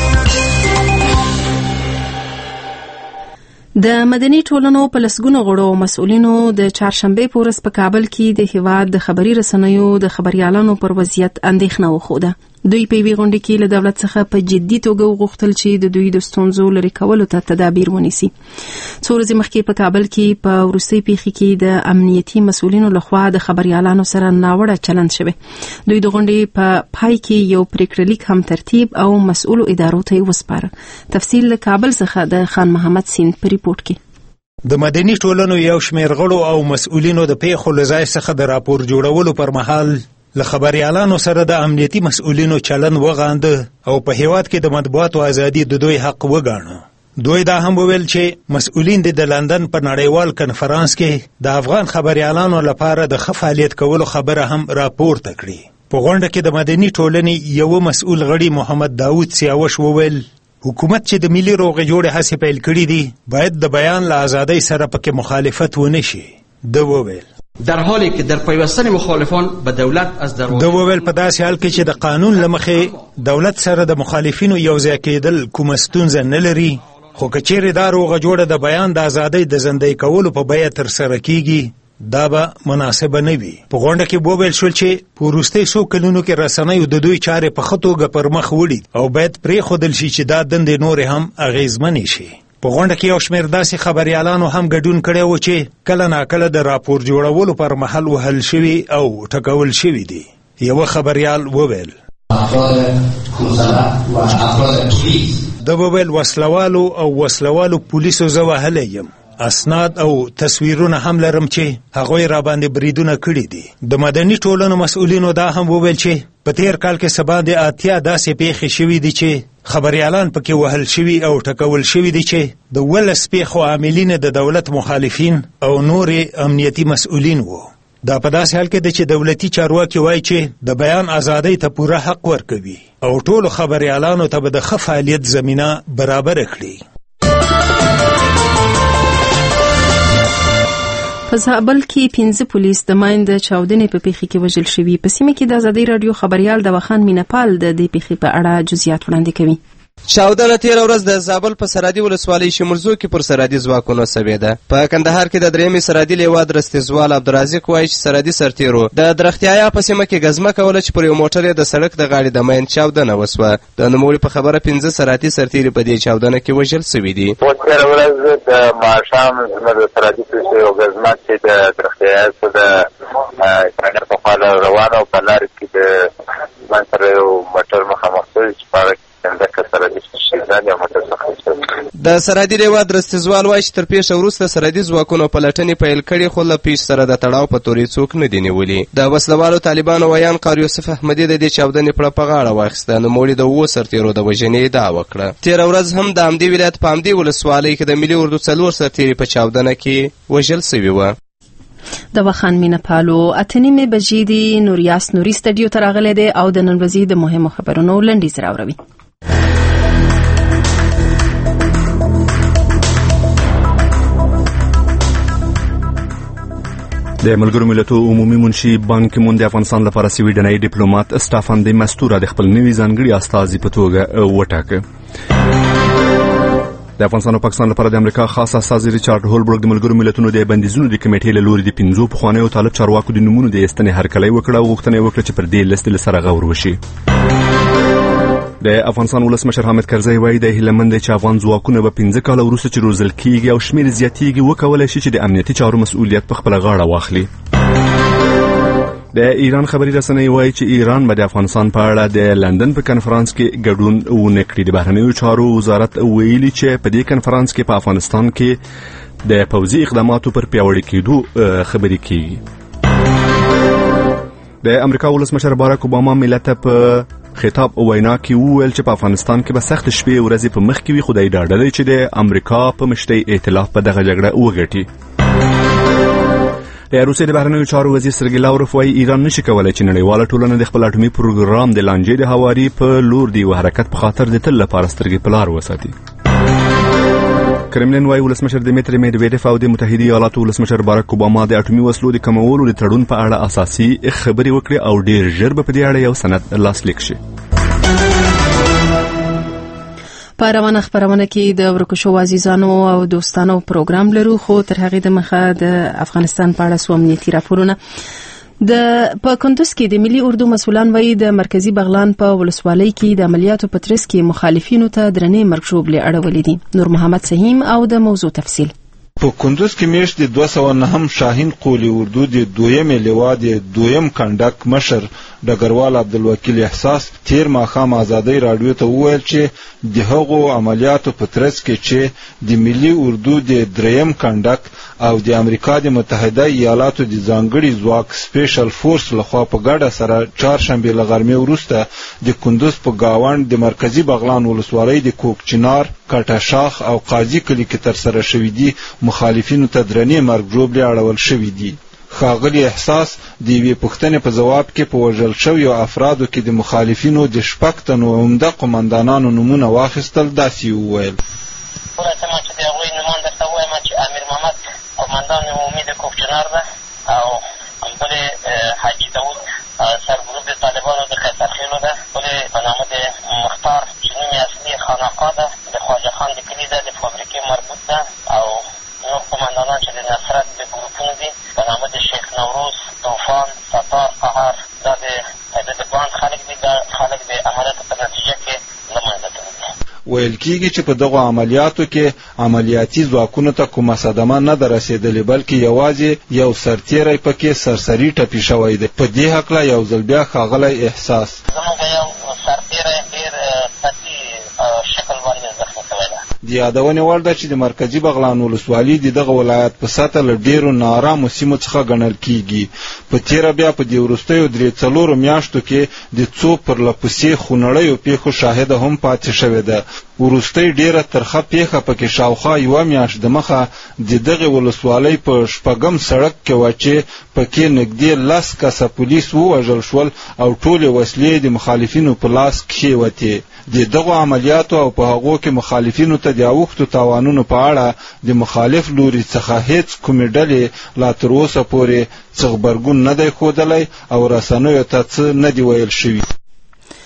د مدني ټولنو په لسګونو غړو مسؤلینو د چهارشنبه په ورځ په کابل کې د هیواد د خبري رسنیو د خبريالانو پر وضعیت اندېښنه وښوده. دوی په وی غونډه کې له دولت څخه په جدي توګه وغوښتل چې د دوی د ستونزو لري کولو ته تدابیر ونیسي. څو ورځې مخکې په کابل کې په وروستۍ پیښه کې د امنیتي مسؤلینو لخوا د خبريالانو سره ناوړه چلند شوی. دوی د غونډې په پای کې یو پریکړه لیک هم ترتیب او مسؤل ادارو ته وسپاره. تفصیل له کابل څخه د خان محمد سین په ریپورت کې. د مدني ټولنو یو شمېر غړو او مسؤلینو د پیښو له ځای څخه د راپور جوړولو پر مهال له خبريالانو سره د امنیتي مسؤلینو چلن وغانده او په هیواد کې د مطبوعاتو ازادي د دوی حق وګاڼه. دوی دا هم وویل چې مسؤلین د لندن په نړیوال کنفرانس کې د افغان خبريالانو لپاره د ښه فعالیت کولو خبره هم راپورته کړي. په غونډه کې د مدني ټولنې یو مسؤل غړي محمد داوود سیاوش وویل حکومت چې د ملي روغې جوړې هڅې پیل کړي دي باید د بیان له ازادۍ سره پکې مخالفت ونه شي. د وویل در حالی که در پیوستن مخالفان به دولت از دروازه د وویل په داسې حال کې چې د قانون له مخې دولت سره د مخالفینو یوځای کېدل کومه ستونزه نه لري، خو که چیرې دا روغه جوړه د بیان د ازادۍ د زندۍ کولو په بیه ترسره کیږي دا به مناسبه نه وي. په غونډه کې وویل شول چې په وروستۍ څو کلونو کې رسنیو د دوی چارې په ښه توګه پر مخ وړي او باید پرېښودل شي چې دا دندې نورې هم اغېزمنې شي. په غونډه کې یو شمېر داسې خبريالانو هم ګډون کړی و چې کله ناکله د راپور جوړولو پر مهال وهل شوي او ټکول شوي دي. یو خبريال وویل د وویل وسلوالو او وسلوالو پولیسو زه وهلی یم، اسناد او تصویرونه هم لرم چې هغوی را باندې بریدونه کړي دي. د مدني ټولنو مسؤلینو دا هم وویل چې په تیر کال کې څه باندې 80 داسې پیښې شوي دي چې خبريالان پکې وهل شوي او ټکول شوي دي چې د 11 پیښو عاملین د دولت مخالفین او نورې امنیتي مسؤلین وو. دا په داسې حال کې ده چې دولتي چارواکي وایي چې د بیان ازادۍ ته پوره حق ورکوي او ټولو خبريالانو ته به د ښه فعالیت زمینه برابره کړي. په زابل کې 15 پولیس د ماین د چاودنې په پیښه کې وژل شوي. په سیمه کې د آزادۍ رادیو خبريال د وخان مینپال د دې پیښې په اړه جزئیات وړاندې کوي. چاودنه تیره ورځ د زابل په سرحدي ولسوالۍ شمرزو کې پر سرحدي ځواکونو سوېده. په کندهار کې د درېیمې سرحدي لیواد رستیزوال عبدالرازق وایي چې سرحدي سرتیرو د درختیایا په سیمه کې ګزمه کوله چې پر یو موټر یې د سړک د غاړې د مین چاودنه وسوه. د نوموړي په خبره 15 سرحدي سرتیري په دې چاودنه کې وژل سوي دي. تېره ورځ د ماښام زموږ د سرحدي پولیسو یو ګزمه چې د درختیایا څخه د په خوا روانه او په لارې کې د من سره یو موټر مخامخ شوی چې په د سرحدي لیواد رستیزوال وایي چې تر پیښه وروسته سرحدي ځواکونو پلټنې پیل کړي خو له پیښ سره د تړاو په تورې څوک نه دي نیولي. د وسلوالو طالبانو ویان قاری یوسف احمدي د دې چاودنې پړه په غاړه واخیسته. نوموړي د 7 سرتیرو د وژنې ادعا وکړه. تېره ورځ هم د همدې ولایت په همدې ولسوالۍ کې د ملي اردو 4 سرتیري په چاودنه کې وژل سوي وه. د وخان مینه پالو 8:30 بجې دی. نوریاس نوري سټډیو ته راغلی دی او د نن ورځې د مهمو خبرونو لنډیز راوړوي. د ملګرو ملتونو عمومي منشي بان کی مون د افغانستان لپاره سویډنۍ ډیپلوماټ اسټافان د مستوره د خپل نوي ځانګړي استازي په توګه وټاکه. د افغانستان او پاکستان لپاره د امریکا خاص استازي ریچارډ هولبرګ د ملګرو ملتونو د بندیزونو د کمیټې له لوري د 15 پخوانیو طالب چارواکو د نمونه د ایستنې هرکلی وکړ او غوښتنه وکړه چې پر دې لیست سره غور وشي. د افغانستان ولسمشر حامد کرزی وایي د هیلمند چې افغان ځواکونه به 15 کال وروسته چې روزل کیږي او شمیر زیاتیږي وکولای شي چې د امنیتي چارو مسؤلیت په خپل غاړه واخلي. د ایران خبري رسنۍ وایي چې ایران به د افغانستان په اړه د لندن په کنفرانس کې ګډون ونه کړي. د بهرنیو چارو وزارت ویلي چې په دې کنفرانس کې په افغانستان کې د پوځي اقداماتو پر پیاوړي کېدو خبرې کیږي. د امریکا ولسمشر باراک اوباما ملت په خطاب او وینا کې وویل چې په افغانستان کې به سخت شپې ورځې په مخ کې وي. خدای ډاډه دی چې د امریکا په مشتي ائتلاف په دغه جګړه وګټي. د روسیې د بهرنیو چارو وزیر سرګی لاوروف وایي ایران نشي کولای چې نړیواله ټولنه د خپل اټومي پروګرام د لانجې د هواري په لور دی حرکت په خاطر د تل لپاره سترګې په لار وساتي. کرملین وایي ولسمشر دیمیتری میدویدف او د متحده ایالاتو ولسمشر باراک اوباما د اټومي وسلو د کمولو د تړون په اړه اساسي خبرې وکړي او ډیر ژر به په دې اړه یو سند لاسلیک شي. په روانه خبرونه کې د ورکشو عزیزانو او دوستانو پروګرام لرو خو تر هغې دمخه د افغانستان په اړه څو امنیتي راپورونه. په کندوز کې د ملي اردو مسؤلان وایي د مرکزی بغلان په ولسوالۍ کې د عملیاتو په ترڅ کې مخالفینو ته درنې مرګ ژوبلې اړولې دي. نور محمد سهیم او د موضوع تفصیل. په کندوز کې میاشت د 209 شاهین قولی اردو د دویم لیواد دویم کنډک مشر ډګروال عبدالوکیل احساس تیر ماښام ازادۍ راډیو ته وویل چې د هغو عملیاتو په ترڅ کې چې د ملي اردو د دریم کنډک او د امریکا د متحده ایالاتو د ځانګړي ځواک سپیشل فورس لخوا په ګډه سره چهارشنبه له غرمې وروسته د کندوز په گاوند د مرکزی بغلان ولسوالۍ د کوکچنار کټه شاخ او قاضي کلی کې تر سره شوې دي مخالفینو ته درنې مرګ ژوبلې اړول شوې دي. ښاغلي احساس د یوې پوښتنې په ځواب کې په وژل شویو افرادو کې د مخالفینو د 6 تنو عمده قمندانانو نومونه واخیستل. داسې وویل چې د هغوی نومان درته ووایم چې امیر محمد قمندان عمومي د کوکچنار ده او بل حاجي داود سرګروپ د طالبانو د قیصرخیلو ده. بل په نامه د مختار چې نوم یې اصلي خانقاه ده د خواجه خان د کلي ده د فابریکې مربوط ده او نور قمندانان چې د نصرت د ګروپونو دي په نامه د شیخ نوروز طوفان ستار قهر دا د باند خلک دي. دا خلک د عملیاتو په نتیجه کې له منځه تللي. ویل کېږي چې په دغو عملیاتو کې عملیاتي ځواکونو ته کومه صدمه نه ده رسېدلې بلکې یوازې یو سرتیری پکې سرسري ټپي شوی دی. په دې هکله یو ځل بیا ښاغلی احساس زموږ یو سرتیری ډېر سطحي شکل باندې زخمي شوی ده. د یادونې وړ ده چې د مرکزي بغلان ولسوالي د دغه ولایت په سطحه له ډېرو ناارامو سیمو څخه ګڼل کېږي. په تېره بیا په دې وروستیو 3-4 میاشتو کې د څو پرلهپسې خونړیو پیښو شاهده هم پاتې شوې ده. وروستۍ ډېره ترخه پیښه پکې شاوخوا 1 میاشت دمخه د دغې ولسوالۍ په 6م سړک کې وه چې پکې نږدې 10 کسه پولیس ووژل شول او ټولې وسلې د مخالفینو په لاس کښېوتې. د دغو عملیاتو او په هغو کې مخالفینو ته د اوښتو تاوانونو په اړه د مخالف لوري څخه هیڅ کومې ډلې لا تر اوسه پورې څه غبرګون نه دی ښودلی او رسنیو ته څه نه دي ویل شوي.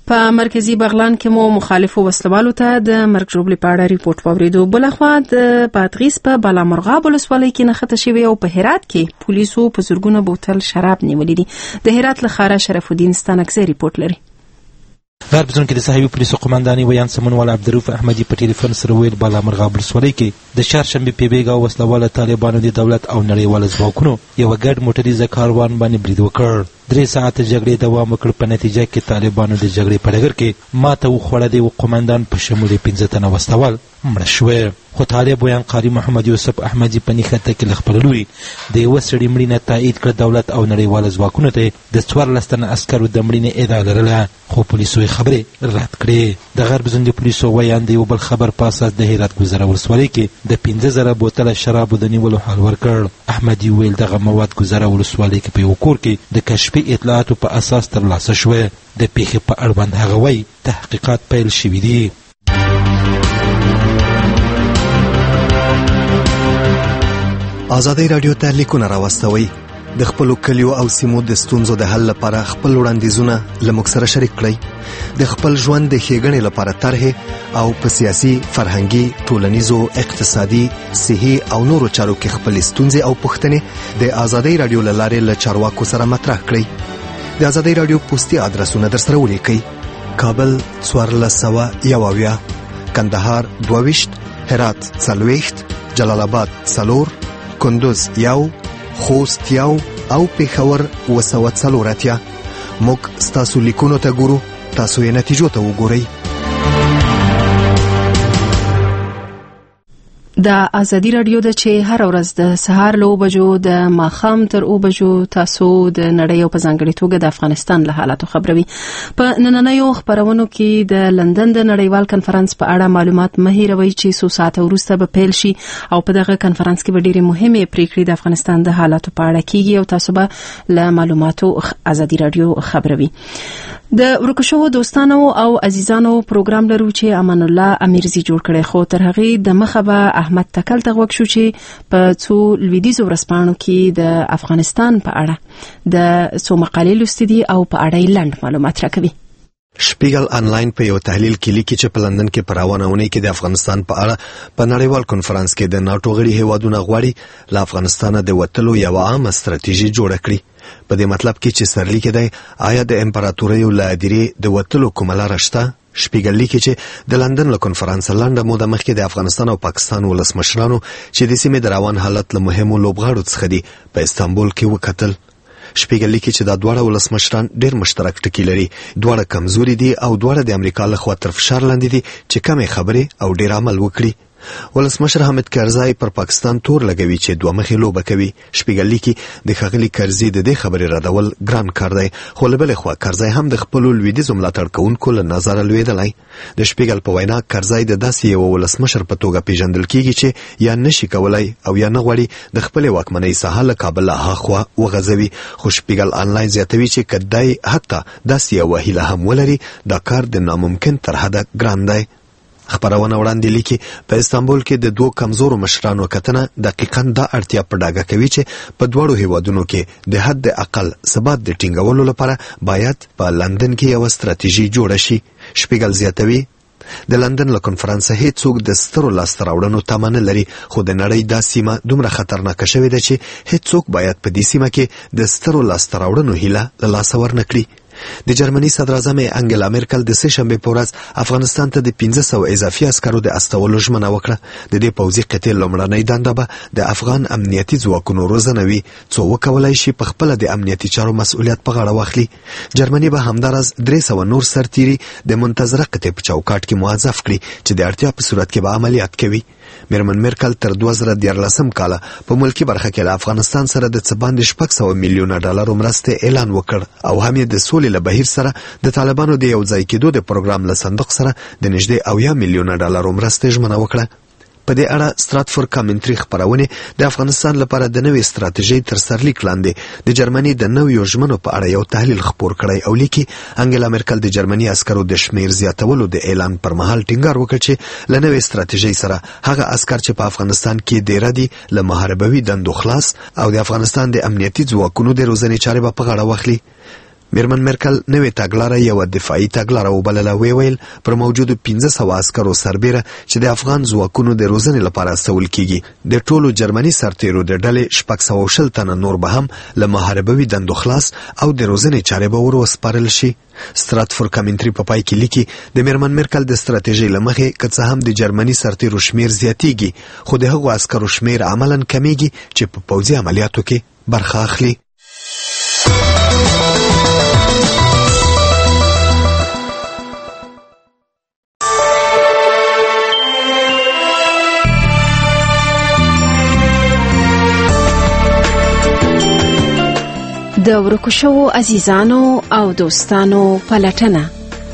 په مرکزی بغلان کې مو مخالفو وسلوالو ته د مرګ ژوبلې په اړه ریپورت واوریدو. بلخوا د بادغیس په بالامرغاب ولسوالۍ کې نښته شوې او په هرات کې پولیسو په زرګونه بوتل شراب نیولې دي. د هرات له ښاره شرف الدین ستانکزی ریپورت لري. غرب زون کې د صحابي پولیسو قومنداني ویان سمونوال عبدالرؤف احمدي په ټلیفون سره ویل بالامرغاب ولسوالۍ کې د چهارشنبې په بیګا وسلواله طالبانو د دولت او نړیوال ځواکونو یو ګډ موټریزه کاروان باندې برید وکړ. 3 ساعته جګړې دوام وکړ. په نتیجه کې طالبانو د جګړې په ډګر کې ماته وخوړه. د قومندان په شمول 15 تنه وسلوال مړه شوه. خو طالب ویان قاری محمد یوسف احمدي په نښته کې خپل لوی د یو سړي مړینه تایید کړ. دولت او نړیوال ځواکونو ته د 14 تنه عسکرو د مړینې ادعا لرله، خو پولیسو خبرې رد کړې. د غرب زون د پولیسو ویان د یو بل خبر په اساس د هرات ګذره ولسوالۍ کې د 15,000 بوتله شرابو د نیولو حال ورکړ. احمدي ویل دغه مواد ګذره ولسوالۍ کې په یو کور کې د کشفي اطلاعاتو په اساس ترلاسه شوه. د پیښې په اړوند هغه وایي تحقیقات پیل شوي دي. ازادي رادیو ته لیکونه راوستوئ. د خپلو کلیو او سیمو د ستونزو د حل لپاره خپل وړاندیزونه له موږ سره شریک کړئ. د خپل ژوند د ښېګڼې لپاره طرحې او په سیاسي، فرهنګي، ټولنیزو، اقتصادي، صحي او نورو چارو کې خپلې ستونزې او پوښتنې د ازادي رادیو له لارې له چارواکو سره مطرح کړئ. د ازادي رادیو پوسټي ادرسونه درسره ولیکئ: کابل 1401، کندهار 22، هرات 40، جلال آباد 4، کندوز 1، خوست 1 او پېښور 240. موږ ستاسو لیکونو ته ګورو، تاسو یې نتیجو ته وګورئ. د ازادي رادیو د چې هر ورځ د سهار له 9 بجو د ماښام تر 9 بجو تاسو د نړۍ او په ځانګړي توګه د افغانستان له حالاتو خبروي. په نننیو خبرونو کې د لندن د نړیوال کنفرانس په اړه معلومات مه هیروئ چې څو ساعته وروسته به پیل شي او په دغه کنفرانس کې به ډېرې مهمې پریکړې د افغانستان د حالاتو په اړه کیږي او تاسو به له معلوماتو ازادي رادیو خبروي. د ورکو شوو دوستانو او عزیزانو پروګرام لرو چې امان الله امیرزي جوړ کړي، خو تر هغه د مخه به احمد تکل ته غوښ شو چې په څو لویدیزو ورځپاڼو کې د افغانستان په اړه د څو مقالې لوستې دي او په اړه یې لنډ معلومات راکوي. شپیګل انلاین په یو تحلیل کې لیکي چې په لندن کې په روانه اونۍ کې د افغانستان په اړه په نړیوال کنفرانس کې د ناټو غړي هیوادونه غواړي له افغانستانه د وتلو یو عامه ستراتیژي جوړه کړي. په دې مطلب کې چې سرلیک دی آیا د امپراتورۍ له ادارې د وتلو کومه لاره شته. شپیګل لیکي چې د لندن له کنفرانس لنډه موده مخکې د افغانستان او پاکستان ولسمشرانو چې د سیمې د روان حالت له مهمو لوبغاړو څخه دي په استانبول کې وکتل. شپیګل لیکي چې دا دواړه ولسمشران ډېر مشترک ټکي لري، دواړه کمزوري دي او دواړه د امریکا له خوا تر فشار لاندې دي چې کمې خبرې او ډېر عمل وکړي. ولسمشر حامد کرزی پر پاکستان تور لګوي چې دوه مخې لوبه کوي. شپیګل لیکي د ښاغلي کرزي د دې خبرې ردول ګران کار دی، خو له بلې خوا کرزی هم د خپلو لویدیځو ملاتړ کوونکو له نظره لوېدلی. د شپیګل په وینا کرزی د داسې یو ولسمشر په توګه پیژندل کیږي چې یا نشي کولای او یا نه غواړي د خپلې واکمنۍ ساحه له کابل هاخوا وغځوي. خو شپیګل انلاین زیاتوي چې کدی حتی داسې یو هیله هم ولري دا کار د ناممکن تر حده ګران دی. خبرونه وړاندې لیکي په استانبول کې د دوه کمزورو مشرانو کتنه دقیقاً دا اړتیا په ډاګه کوي چې په دواړو هیوادونو کې د حد اقل ثبات د ټینګولو لپاره باید په لندن کې یو ستراتیژي جوړه شي. شپیګل زیاتوي د لندن له کنفرانس هیڅوک د سترو لاسته راوړنو تمه نه لري، خو د نړۍ دا سیمه دومره خطرناکه شوې ده چې هیڅوک باید په دې سیمه کې د سترو لاسته راوړنو هیله له لاسه ورنه کړي. د جرمني صدراعظم انګلا میرکل د سه شنبه په ورځ افغانستان ته د 1500 اضافي عسکرو د استولو ژمنه وکړه. د دې پوځي قطعې لومړنۍ دنده به د افغان امنیتي ځواکونو روزنه وي څو وکولای شي په خپل د امنیتي چارو مسؤلیت په غاړه واخلي. جرمني به همدارس 300 نور سرتیري د منتظره قطعې په چوکاټ کې موظف کړي چې د اړتیا په صورت کې به عملیات کوي. میرمن میرکل تر 2014 کاله په ملکی برخه کې له افغانستان سره د څه باندې 600 میلیونه ډالر مرستې اعلان وکړ او هم یې د سولې له بهیر سره د طالبانو د یو ځای کېدو د پروګرام له صندوق سره د نږدې 80 میلیونه ډالر مرستې ژمنه وکړه. په دې اړه ستراتفورد کامنټري خبرونه د افغانستان لپاره د نوې ستراتیژۍ تر سرلیک لاندې د جرمني د نویو ژمنو په اړه یو تحلیل خپور کړی او لیکي انګلا میرکل د جرمني عسکرو د شمیر زیاتولو د اعلان پر مهال ټینګار وکړ چې له نوې ستراتیژۍ سره هغه عسکر چې په افغانستان کې ډیر دي له محاربوي دندو خلاص او د افغانستان د امنیتي ځواکونو د روزنې چارې په غاړه واخلي. میرمن مرکل نوې تګلاره یو دفاعي تګلاره وبلله. ویل پر موجودو 1500 عسکرو سربیره چې د افغان ځواکونو د روزنې لپاره استول کیږي د ټولو جرمني سرتیرو د ډلې 620 تنه نور به هم له محاربوي دندو خلاص او د روزنې چارې به ور وسپارل شي. ستراتفورد کامنټري په پای کې لیکي د میرمن مرکل د ستراتیژۍ له مخې که څه هم د جرمني سرتیرو شمیر زیاتیږي خو د هغو عسکرو شمیر عملاً کمیږي چې په پوځي عملیاتو کې برخه اخلي. د ورکو شوو عزیزانو او دوستانو پلټنه.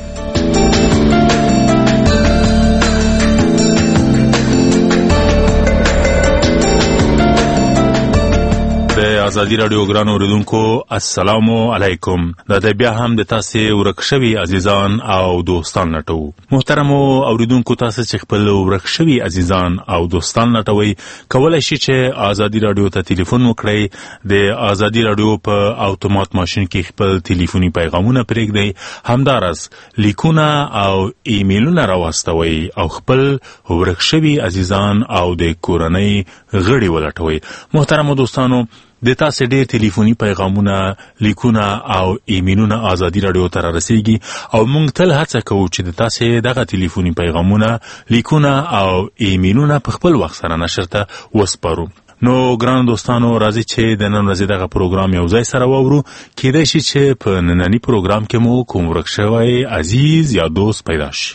ازادي رادیو ګران اوریدونکو السلام علیکم. دا بیا هم د تاسو ورک شوي عزیزان او دوستان لټو. محترم اوریدونکو تاسو چې خپل ورک شوي عزیزان او دوستان لټوي کولای شي چې ازادي رادیو ته ټلیفون وکړئ. د ازادي رادیو په اتومات ماشين کې خپل ټلیفوني پیغامونه پرېږدئ، همدارس لیکونه او ایمیلونه راوستوي او خپل ورک شوي عزیزان او د کورنۍ غړي ولټوي. محترم دوستانو د تاسو ډېر ټلیفوني پیغامونه، لیکونه او ایمیلونه ازادي رادیو ته رسیږي او موږ تل هڅه کوو چې د تاسو دغه ټلیفوني پیغامونه، لیکونه او ایمیلونه په خپل وخت سره نشر ته وسپارو. نو ګران دوستانو راځي چې د نن ورځې دغه پروګرام یو ځای سره واورو. کېدای شي چې په نننی پروګرام کې مو کوم ورک شوی عزیز یا دوست پیدا شي.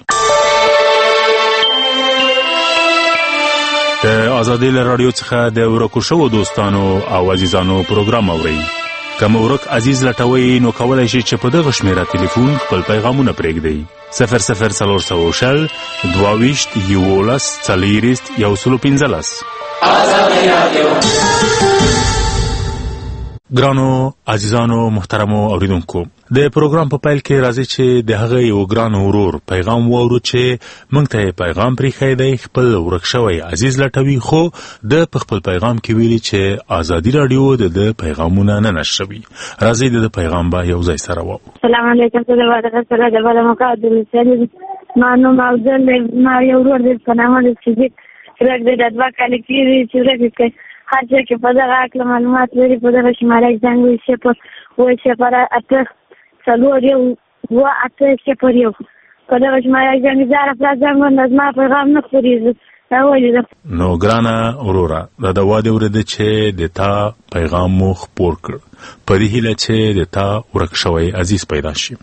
د ازادي رادیو څخه د ورکو شوو دوستانو او عزیزانو پروګرام اورئ. کوم ورک عزیز لټوي نو کولای شي چې په دغه شمیره ټلیفون خپل پیغامونه پرېږدئ. 0040 22 11 40 115. ازادي رادیو. ګرانو عزیزانو محترمو اوریدونکو، د پروګرام په پیل کې راځي چې د هغه یو ګران ورور پیغام واورو چې موږ ته پیغام پرېښی دی، خپل ورک شوی عزیز لټوي، خو د خپل پیغام کې ویلي چې ازادي رادیو د پیغامونه نه نشروي. راځي د پیغام به یو ځای سره واورو. السلام علیکم. زه د وادغه سره د بل مقاعد ما نو موجود ما یو ورور د پنامه د فزیک رګ د دوا کال کې چې رګ هر څه کې په دغه اړه معلومات لري. په دغه شمالي څنګه شي په وای شي پر اته څلور یو و اته شي پر یو په دغه شمالي څنګه زاره پر څنګه نظم پیغام نه خوري. نو ګرانه اورورا دا واده ورده چې د تا پیغام مو خپور کړ په دې هیله چې د تا ورک شوی عزیز پیدا شي.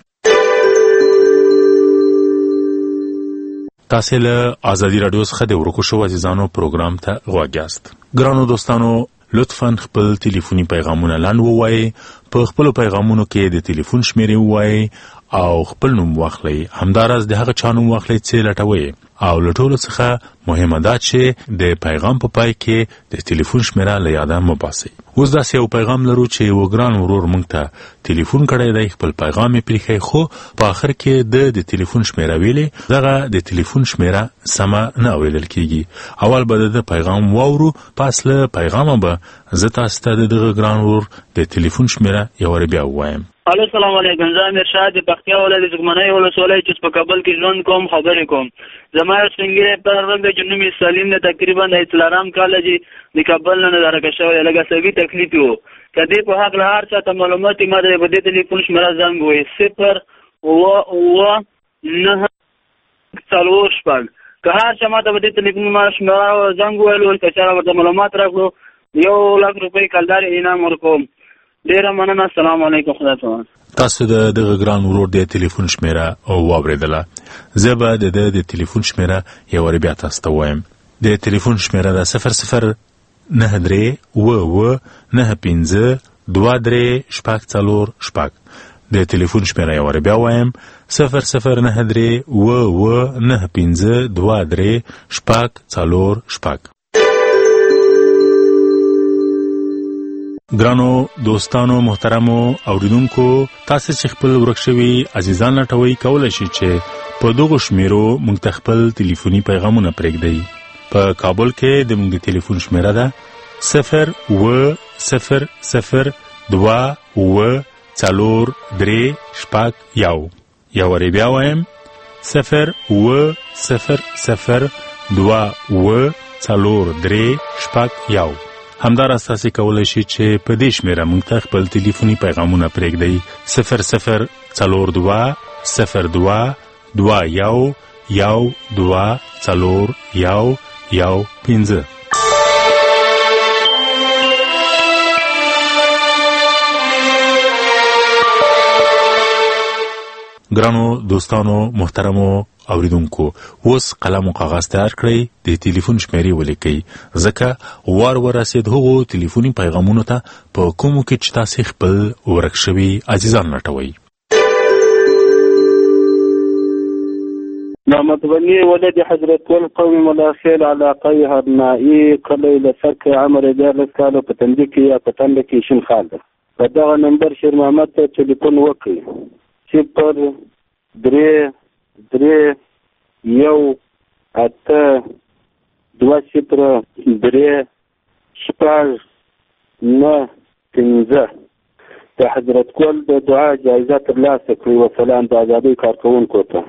تاسو له ازادي رادیو څخه د ورکو شوو عزیزانو پروګرام ته غوږ یاست. ګرانو دوستانو لطفاً خپل ټلیفوني پیغامونه لاندې ووایئ، په خپل پیغامونو کې د ټلیفون شمیرې ووایئ او خپل نوم واخلئ، همدارس د هغه چا نوم واخلئ چې لټوئ او له ټولو څخه مهمه ده چې د پیغام په پای کې د ټلیفون شمیره له یاده مه باسئ. اوس داسې یو پیغام لرو چې یو ګران ورور موږ ته ټلیفون کړی دی، خپل پیغام یې پرېښی، خو په آخر کې د ټلیفون شمیره ویلې، دغه د ټلیفون شمیره سمه نه اورېدل کېږي. اول به د پیغام واورو، پس له پیغامه به زه تاسو ته د دغه ګران ورور د ټلیفون شمیره یو وار بیا ووایم. الو السلام علیکم. زه امیر شاه د پکتیا ولایت زګمنۍ ولسوالۍ چې په کابل کې ژوند کوم خبرې کوم. زما څنګه په رنګ د جنوبي سالم نه تقریبا د اسلام کالج د کابل نه درکه شوی لګه سوي تکلیف وو. کدی په حق له هر څه ته معلومات ما د بده ټلیفون شمیره زنګ وې 0 و 9 څلور شپږ که هر څه ما د بده ټلیفون شمیره زنګ ویلو چې چا ورته معلومات راکړو 1 لک روپۍ کلدار انعام ورکوم. ډیره مننه. السلام علیکم. خدا ته تاسو د دغه ګران ورور د ټلیفون شمیره او واوریدله. زه به د ټلیفون شمیره یو وار بیا تاسو ته وایم. د ټلیفون شمیره ده 00 93 و 95 23 4 د ټلیفون شمیره یو وار بیا وایم 00 93 و 95 23 4. ګرانو دوستانو محترمو اوریدونکو، تاسو چې خپل ورک شوي عزیزان لټوئ کولای شي چې په دغو شمیرو موږ ته خپل ټلیفوني پیغامونه پرېږدئ. په کابل کې د موږ د ټلیفون شمیره ده 0 و 0 0 2 و 4 3 شپږ 1 یو وری بیا وایم 0 و 0 0 2 و 4 3 شپږ 1 همداراز تاسو کولی شئ چې په دې شمیره موږ ته خپل ټلیفوني پیغامونه پرېږدئ 00 42 02 21 1 2 4 1 1 5 ګرانو دوستانو محترمو اوریدونکو اوس قلم او کاغذ تیار کړئ د ټلیفون شمیرې ولیکئ ځکه وار ورسېد هغو ټلیفوني پیغامونو ته په کومو کې چې تاسې خپل ورک شوي عزیزان لټوئ. محمد غني ولد حضرت القوم ملاخيل على قي هرنائي قلي لسك عمر دار كانوا بتندكي يا بتندكي شن خالد فدغه نمبر شیر محمد ته ټلیفون وکړي 0 3 3 1 8 2 0 3 شپږ 9 15 د حضرت کول د دعا جایزه ترلاسه کړي و سلام د آزادۍ کارکوونکو ته.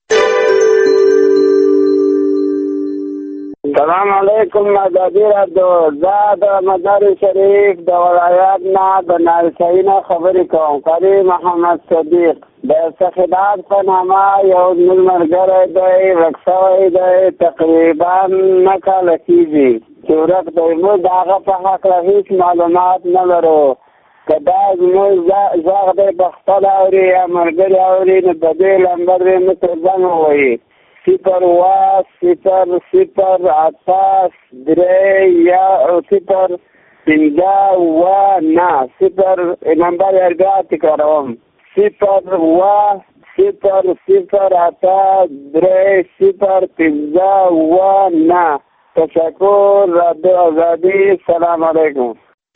السلام علیکم آزادی رادیو زه د مزار شریف د ولایت نه د نایسایی نه خبرې کوم. قاری محمد صدیق د سخدات په نامه یو زموږ ملګری دی ورک شوی دی تقریبا 9 کاله کېږي چې ورک دی. موږ د هغه په هکله هېڅ معلومات نه لرو. که دا زموږ غږ دی په خپله اوري یا ملګري اوري نو په دې لمبر یې موږ ته زنګ ووایي 0 0 0 8 3 یا 0 5 9 0 نمبر یې بیا تکراروم 0 0 0 8 3 0 5 9. تشکر رادیو آزادی. سلام علیکم.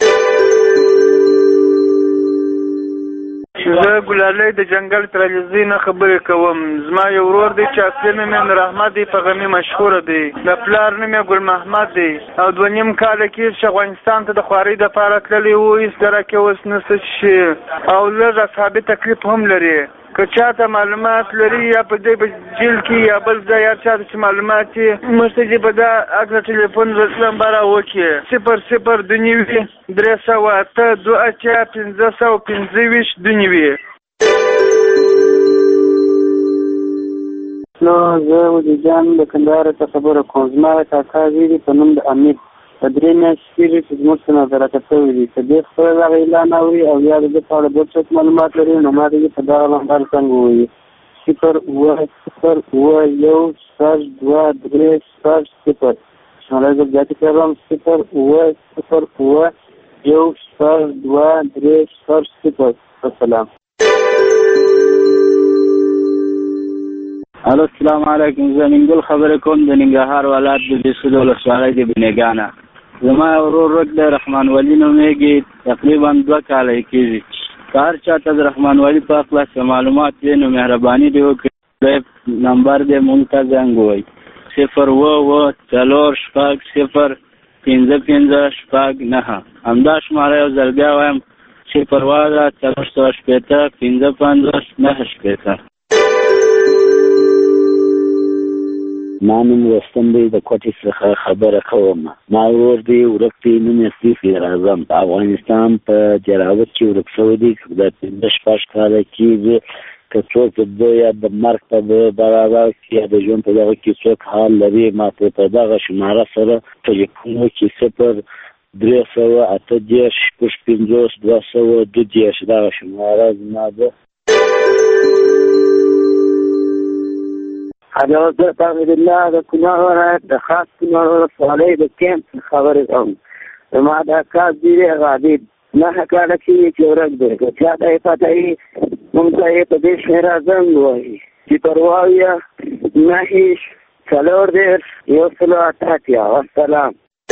زه ګلالۍ د جنگل ترالزي نه خبرې کوم. زما یو ورور دی چې اصلي نوم یې نور احمد دی په غني مشهوره دی. د پلار نوم یې ګل محمد دی او 2.5 کاله کې چې افغانستان ته د خوارۍ دپاره تللی و. هېڅ درکې اوس نشته چې او لږ اصحابي تکلیف هم لري. که چاته معلومات لري یا په دې جیل کې یا بل ځای هر چاته چې معلومات یې موږ ته چې په دا هکله ټلیفون نمبر وکړي 00 29 308 525 29. نو زه وجود جان د کندهار څخه خبره کوم. زما کاکا زیری په نوم د امیر په 3 میاشتې کېږي چې زموږ څه نظارت شوي دي. که دې خپله دغه اعلان اوري او یا د دې په اړه بل څوک معلومات لري نو ما ته یې په دغه نمبر څنګه ووایي 0 0 1 6 2 3 6 0. شماری زه بیا تکراروم 0 0 0 1 6 2 3 6 0. السلام. الو السلام علیکم. زه ننګل خبرې کوم د ننګرهار ولایت د بېسود ولسوالۍ د بنګانه. زما ورور رک د رحمان ولی نومېږي تقریبا 2 کاله یې کېږي. که هر چاته د رحمان ولی په هکله څه معلومات وي نو مهرباني دې وکړي نمبر دې مونږ ته زنګ ووایي 0 4 6 0 5 5 9. همدا شماره یو ځل بیا وایم 0 4 5 9. ما نوم رستم دی د کوټې څخه خبره کوم. ما ورور دی ورک دی نوم یې سیف اعظم په افغانستان په جراوت کې ورک شوی دی. د 15 کاله کېږي. که څوک د یا د مرګ په برابر کې یا د ژوند په دغه کې څوک حال لري ما ته په دغه شماره سره ټلیفون وکړي 0 3 8 250 دغه شماره زما ده. حضرت تعالی الله د کونړ ولایت د خاص کونړ ولسوالۍ د کیمپ خبرې کوم. زما د کار دی غابید 9 کاله کې چې ورک دی. که چا ته یې پته وي موږ ته یې په دې شمېره زنګ ووایي 0 9 4 1 والسلام.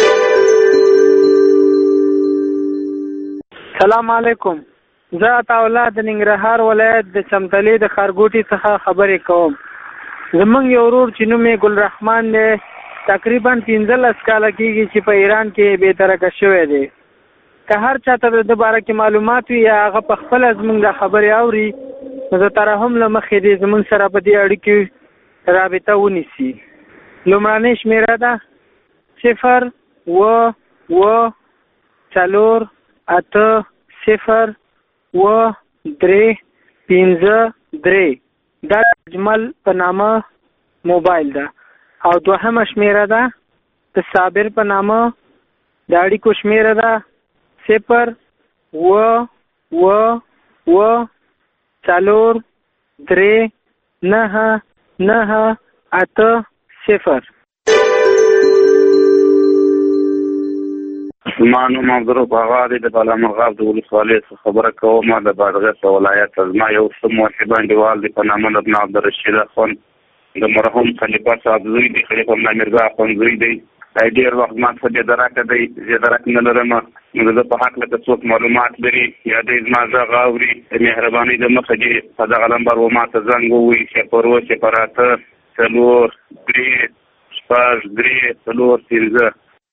سلام علیکم. زه عطاالله د ننګرهار ولایت د چمتلې د خارګوټي څخه خبرې کوم. زمونږ یو ورور چې نوم یې ګل رحمان دی تقریبا 15 کاله کېږي چې په ایران کې بېترکه شوی دی. که هر چاته د باره کې معلومات وي یا هغه په خپله زموږ د خبرې اوري نو زه ترحم له مخې دې زموږ سره په دې اړیکې رابطه ونیسي. لومړنۍ شمېره ده 0-8-0-3-5-3 دا اجمل په نامه موبایل ده. او دوهمه شمېره ده د صابر په نامه د اړیکو شمېره ده 0-8-3-9-9-8-0. زما نوم عبدالرؤف آغا دی د بالامرغاب د ولسوالۍ څخه خبره کوم. د بادغیس ولایت زما یو څه موحد انډیوال دی په نامه ابن عبدالرشید اخوند د مرحوم خلیفه صاحب زوی دی. خلیفه الله میرزا اخوند زوی دی. ډېر وخت ما څخه زه درک نه لرم نو د په هکله که څوک معلومات لري یا دی زما غږ اوري د مهربانۍ د مخه دې په دغه نمبر و ما ته زنګ ووایي 0-8-3-4-3-5-3-4-5.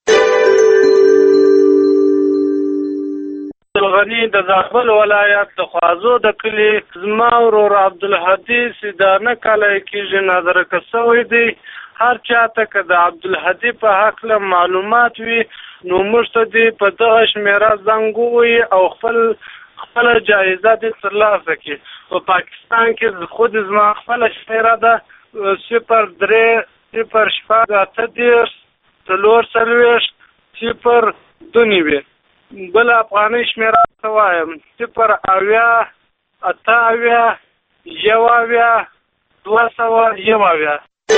غنی د زابل ولایت د خوازو د کلی زما ورور عبدالهادي سیدانه کاله کېږي نظرکه سوی دی. هر چاته که د عبدالهادي په هکله معلومات وي نو موږ ته دې په دغه شمېره زنګ ووایي او خپله جایزه دې ترلاسه کړي. په پاکستان کې خود زما خپله شمېره ده 0-3-48-4-40-0-2. بل افغاني شمېره ته وایم 0-80-1-200-200.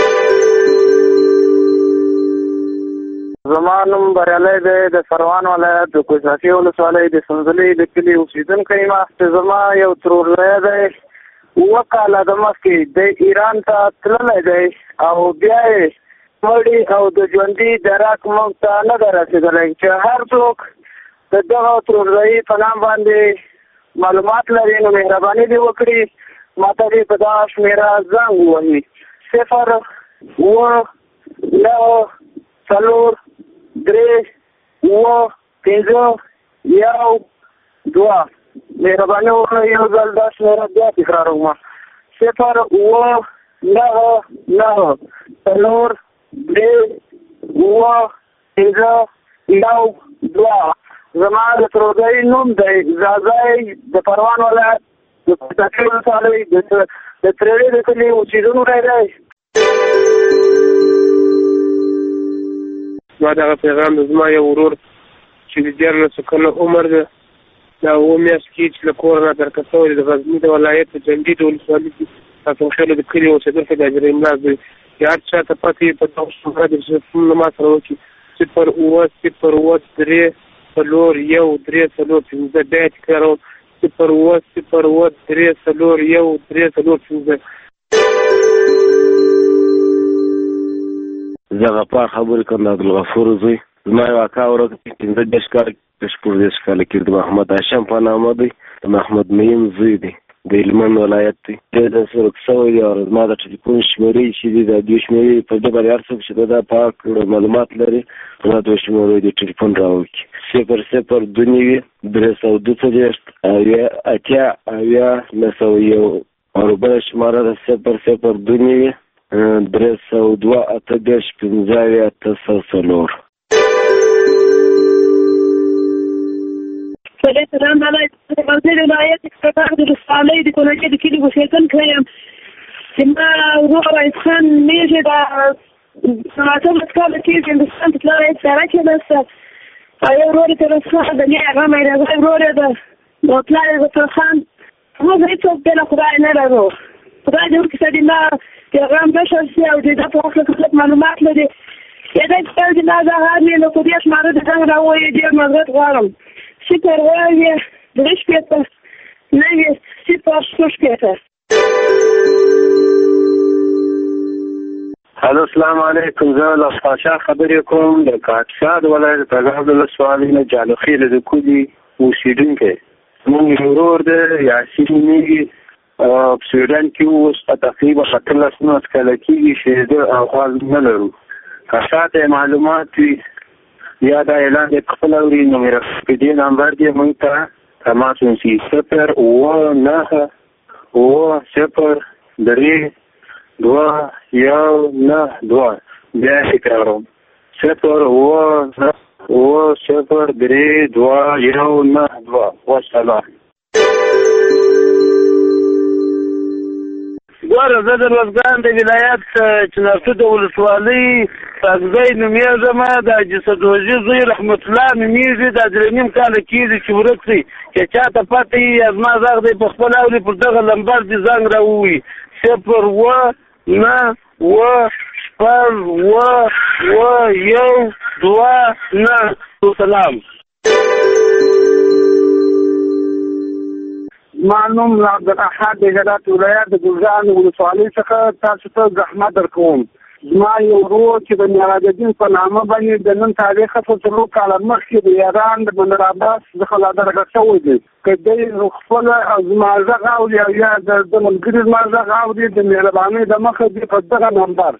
زما نوم بریالی دی د سروان ولایت د کوشاشي ولسوالۍ د سنځلۍ د کلي اوسېدونکی یم. زما یو ترورزی دی 7 کاله د مخکې د ایران ته تللی دی او بیا یې مړي او د ژوندي درک موږ ته نه ده رسېدلی چې هر څوک د دغه ترورزی په نام باندې معلومات لري نو مهرباني دې وکړي ما ته دې په دغه شمېره زنګ ووهي 0-9-3-5-1-2. مهرباني وکړئ یو ځل دا شمېره بیا تکراروم 0-9-9-3-5-1-2. زما د ترورزی نوم دی زازی د پروان ولایت د کوشاشي ولسوالۍ د ترېړې د کلي اوسېدونکی دی. ما دغه پیغام د زما یو ورور چې د 14 کلونو عمر ده دا 7 میاشتې کېږي چې له کوره را درکه شوی دی. د غزني د ولایت د جنډۍ د ولسوالۍ کې حاکمخیلو د کلي اوسېدونکی د اجر املا دی. چې هر چا ته پته وي په دغه شمېره د تلیفون ما سره وکړي 0-8-0-3-4-1-3-4-5. بیا تکراروم 0-8-0-3-4-1-3-4-5. زه غفار خبرې کوم د عبدالغفور زوی. زما یو اکا ورک 15 کاله کې د محمد هاشم په نامه دی. د محمد میم زوی دی د هلمند ولایت دی. د سرک سوی دی او زما د ټلیفون شمېرې چې دي دا 2 شمېرې په دې باندې هر څوک چې دا پاک معلومات لري دا 2 شمېرې د ټلیفون راوکړي 0-0-2-8-901 او بله شماره ده 0-0-2-8-15-8-4. سلام علیکم. د غزني ولایت څخه د ولسوالۍ د کونړ د کلي اوسېدونکی یم. چې ما ورور رئیس خان میږي دا 15 کاله کېږي هندوستان ته تللی سره کې نسته او یو ورور یې رئیس خان د مې هغه میرزا ورور یې ده نو پلار یې ظفر خان. موږ هېڅوک بې له خدای نه لرو. خدای دې وکړي چې د ما پیغام بشر شي او د ده په هکله خلک معلومات لري. یادی چې د ما دغه مې له په دې شماره د زنګ راووایي ډېر معذرت غواړم. 0-8-9-0-6. هلو السلام علیکم. زه له پاشا خبرې کوم د کاکشا د ولایت تګاب ولسوالۍ نه جالخیل د کلي اوسېدونکی. زموږ ورور دی یاسین نومیږي په سویډن کې اوس په تقریبا 17 کاله کېږي چې د غوږ نه لرو. که شاته معلومات وي یا دا اعلان دې خپل اوري نو مې په دې نمبر دې موږ ته تماس ونیسي 0-9-3-2-1-9-2 بیا تکراروم 0-9-3-2-1-9-2 والسلام. ګوره زه د روزګان د ولایت چنارتو د ولسوالۍ پاکځای نومیږم. د حاجي صدوجي زوی رحمت الله نومیږي. دا 3 کاله کېږي چې ورک دی. که چاته پته وي یا زما غږ دی په خپل اوري پر دغه لمبر دې زنګ راووي 0-9-1-1-2-9. سلام. معلوم عبدالاحد د هرات ولایت د ګلزار ولسوالۍ څخه تاسو ته زحمت درکوم. زما یو ورور چې د میراج الدین په نامه باندې د نن تاریخ څخه 3 کاله مخکې د ایران د بندر عباس څخه لا درګه شوی دی. که دی خپل زما غږ اوري او یا د ملګري زما غږ اوري د مهربانۍ د مخه دی په دغه نمبر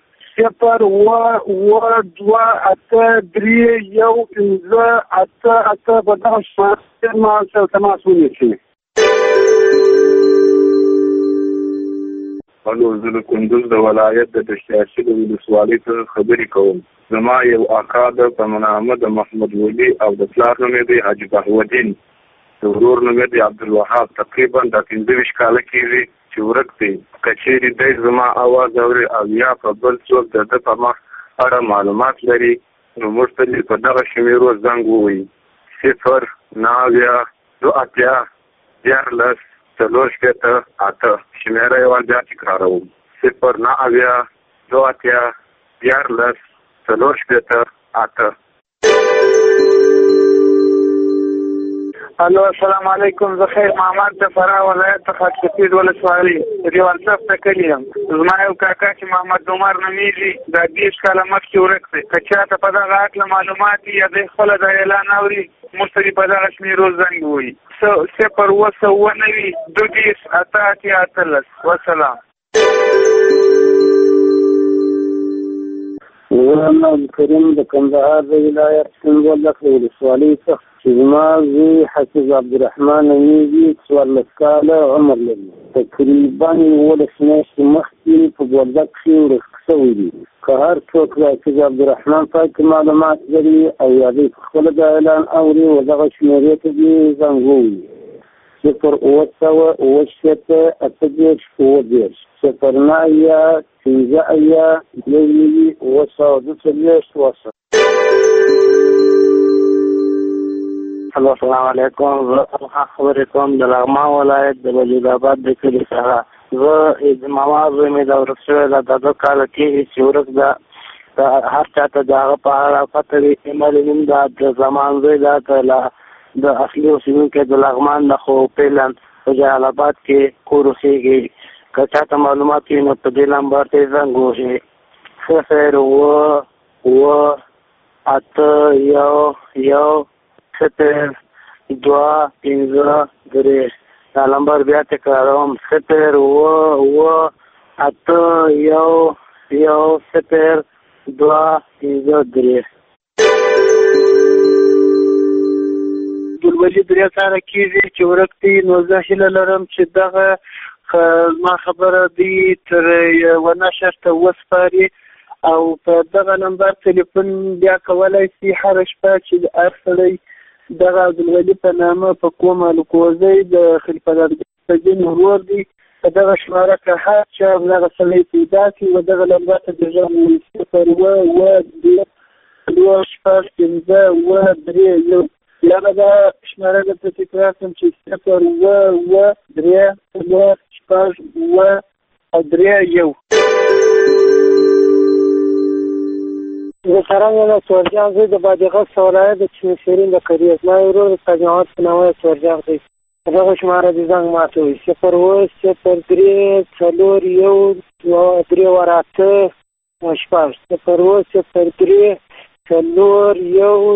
0-1-2-3-1-5-8 په دغه شمېر ما سره تماس ونیسي. الو زه د کندوز د ولایت د دشتاشي د ولسوالۍ څخه خبرې کوم. زما یو اکا د په نامه د محمد ولی او د پلار نوم یې دی حاجي بهودین، د ورور نوم یې دی عبدالوهاب. تقریبا د 15 کاله کېږي چې ورک دی. که چېرې دی زما اواز اوري او یا په بل څوک د ده په مخ اړه معلومات لري نو موږ ته دې په دغه شمېرو زنګ ووایي 0-9-4-4-8 شمېره یې ور بیا تکراروم 0-9-4-4-8. الو السلام علیکم. زه خیر محمد د فراه ولایت څخه سپید ولسوالۍ دیوالصف ته کلی یم. زما یو کاکا چې محمد عمر نومیږي د 20 کاله مخکې ورک دی. که چاته په دغه هکله معلومات وي یا دی خپله د اعلان اوري موږ ته په دغه شمېرو زنګ ووایي 0-9-2-8-8 وسلام. محمد کریم د کندهار د ولایت سنبلک ولسوالۍ څخه چې زما زوی حفیظ عبدالرحمن نومیږي 14 کاله عمر لري. تقریبا 11 میاشتې مخکې په بولدک کښې ورک شوی دی. که هر څوک د حفیظ عبدالرحمن پاکې معلومات لري او یا دوی په خپله د اعلان اوري و دغه شمېرې ته دې زنګ ووایي 0-9-8-8 0-9-5-8 الو السلام علیکم. زه خبرې کوم د لغمان ولایت د وجود آباد د کلي څخه. زه ماما زوی مې دا ورک شوی دا 2 کاله کېږي چې ورک ده. هر چاته د هغه په اړه پته وي. معلوم ده د زمان زوی دا د اصلي اوسېدونکی د لغمان نه خو پیلن په جلال آباد کې کور اوسېږي. که چاته معلومات وي نو په دې نمبر ته زنګ ووهي 0-9-1-1-2-5-3. دا نمبر بیا تکراروم 0-9-1-1-2-5-3. ګلولي 3 کاله کېږي چې ورک دی. نو زه هیله لرم چې دغه زما خبره دی تر یوه نشر ته وسپاري او په دغه نمبر تلیفون بیا کولی شي هره شپه چې هر سړی دغه عبدالولي په نامه په کومه الکوزۍ د خلیفه الدین ورور دی په دغه شماره که هر چا دغه سړی پیدا کړي و دغه نمبر ته د غږ ووایي 0-9-5-8-3 یا به دا شماره درته تکرار کړم چې 0-9-5-8-3 د څرنګه د سورجان زوی د بادغیس ولایت د چینشیرین د قریه زما یو ورور د تاجمعات په نامه د سورجان دی. په دغه شماره دې زنګ ماته وایي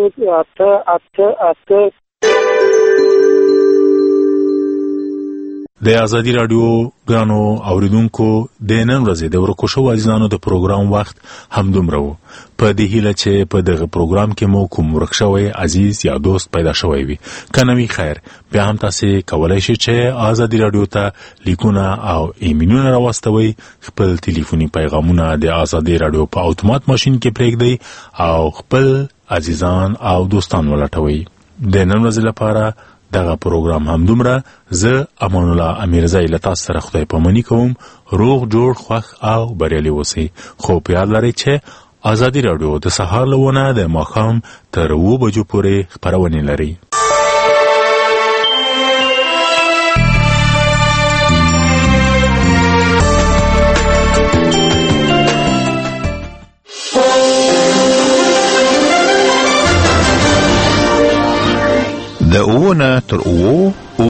0-9-3-3-4-8 0-9-3-4-1-8-8. د ازادي رادیو ګرانو اوریدونکو د نن ورځې د ورکو شو عزیزانو د پروګرام وخت همدومره وو. په دې هیله چې په دغه پروګرام کې مو کوم ورک شوی عزیز یا دوست پیدا شوی وي کنه وی خیر بیا هم تاسو کولای شئ چې ازادي رادیو ته لیکونه او ایمیلونه راوستوي. خپل ټلیفوني پیغامونه د ازادي رادیو په اتومات ماشين کې پرېږدئ او خپل عزیزان او دوستان ولټوي. د نن ورځې لپاره دغه پروګرام همدومره. زه امان الله امیرزی له تاسو سره خدای پاماني کوم. روغ جوړ خوښ او بریالي اوسئ. خو په یاد لرئ چې ازادي رادیو د سهار لونه د ماښام تر 2 بجو پورې خپرونې لري. د اوونه تر اوو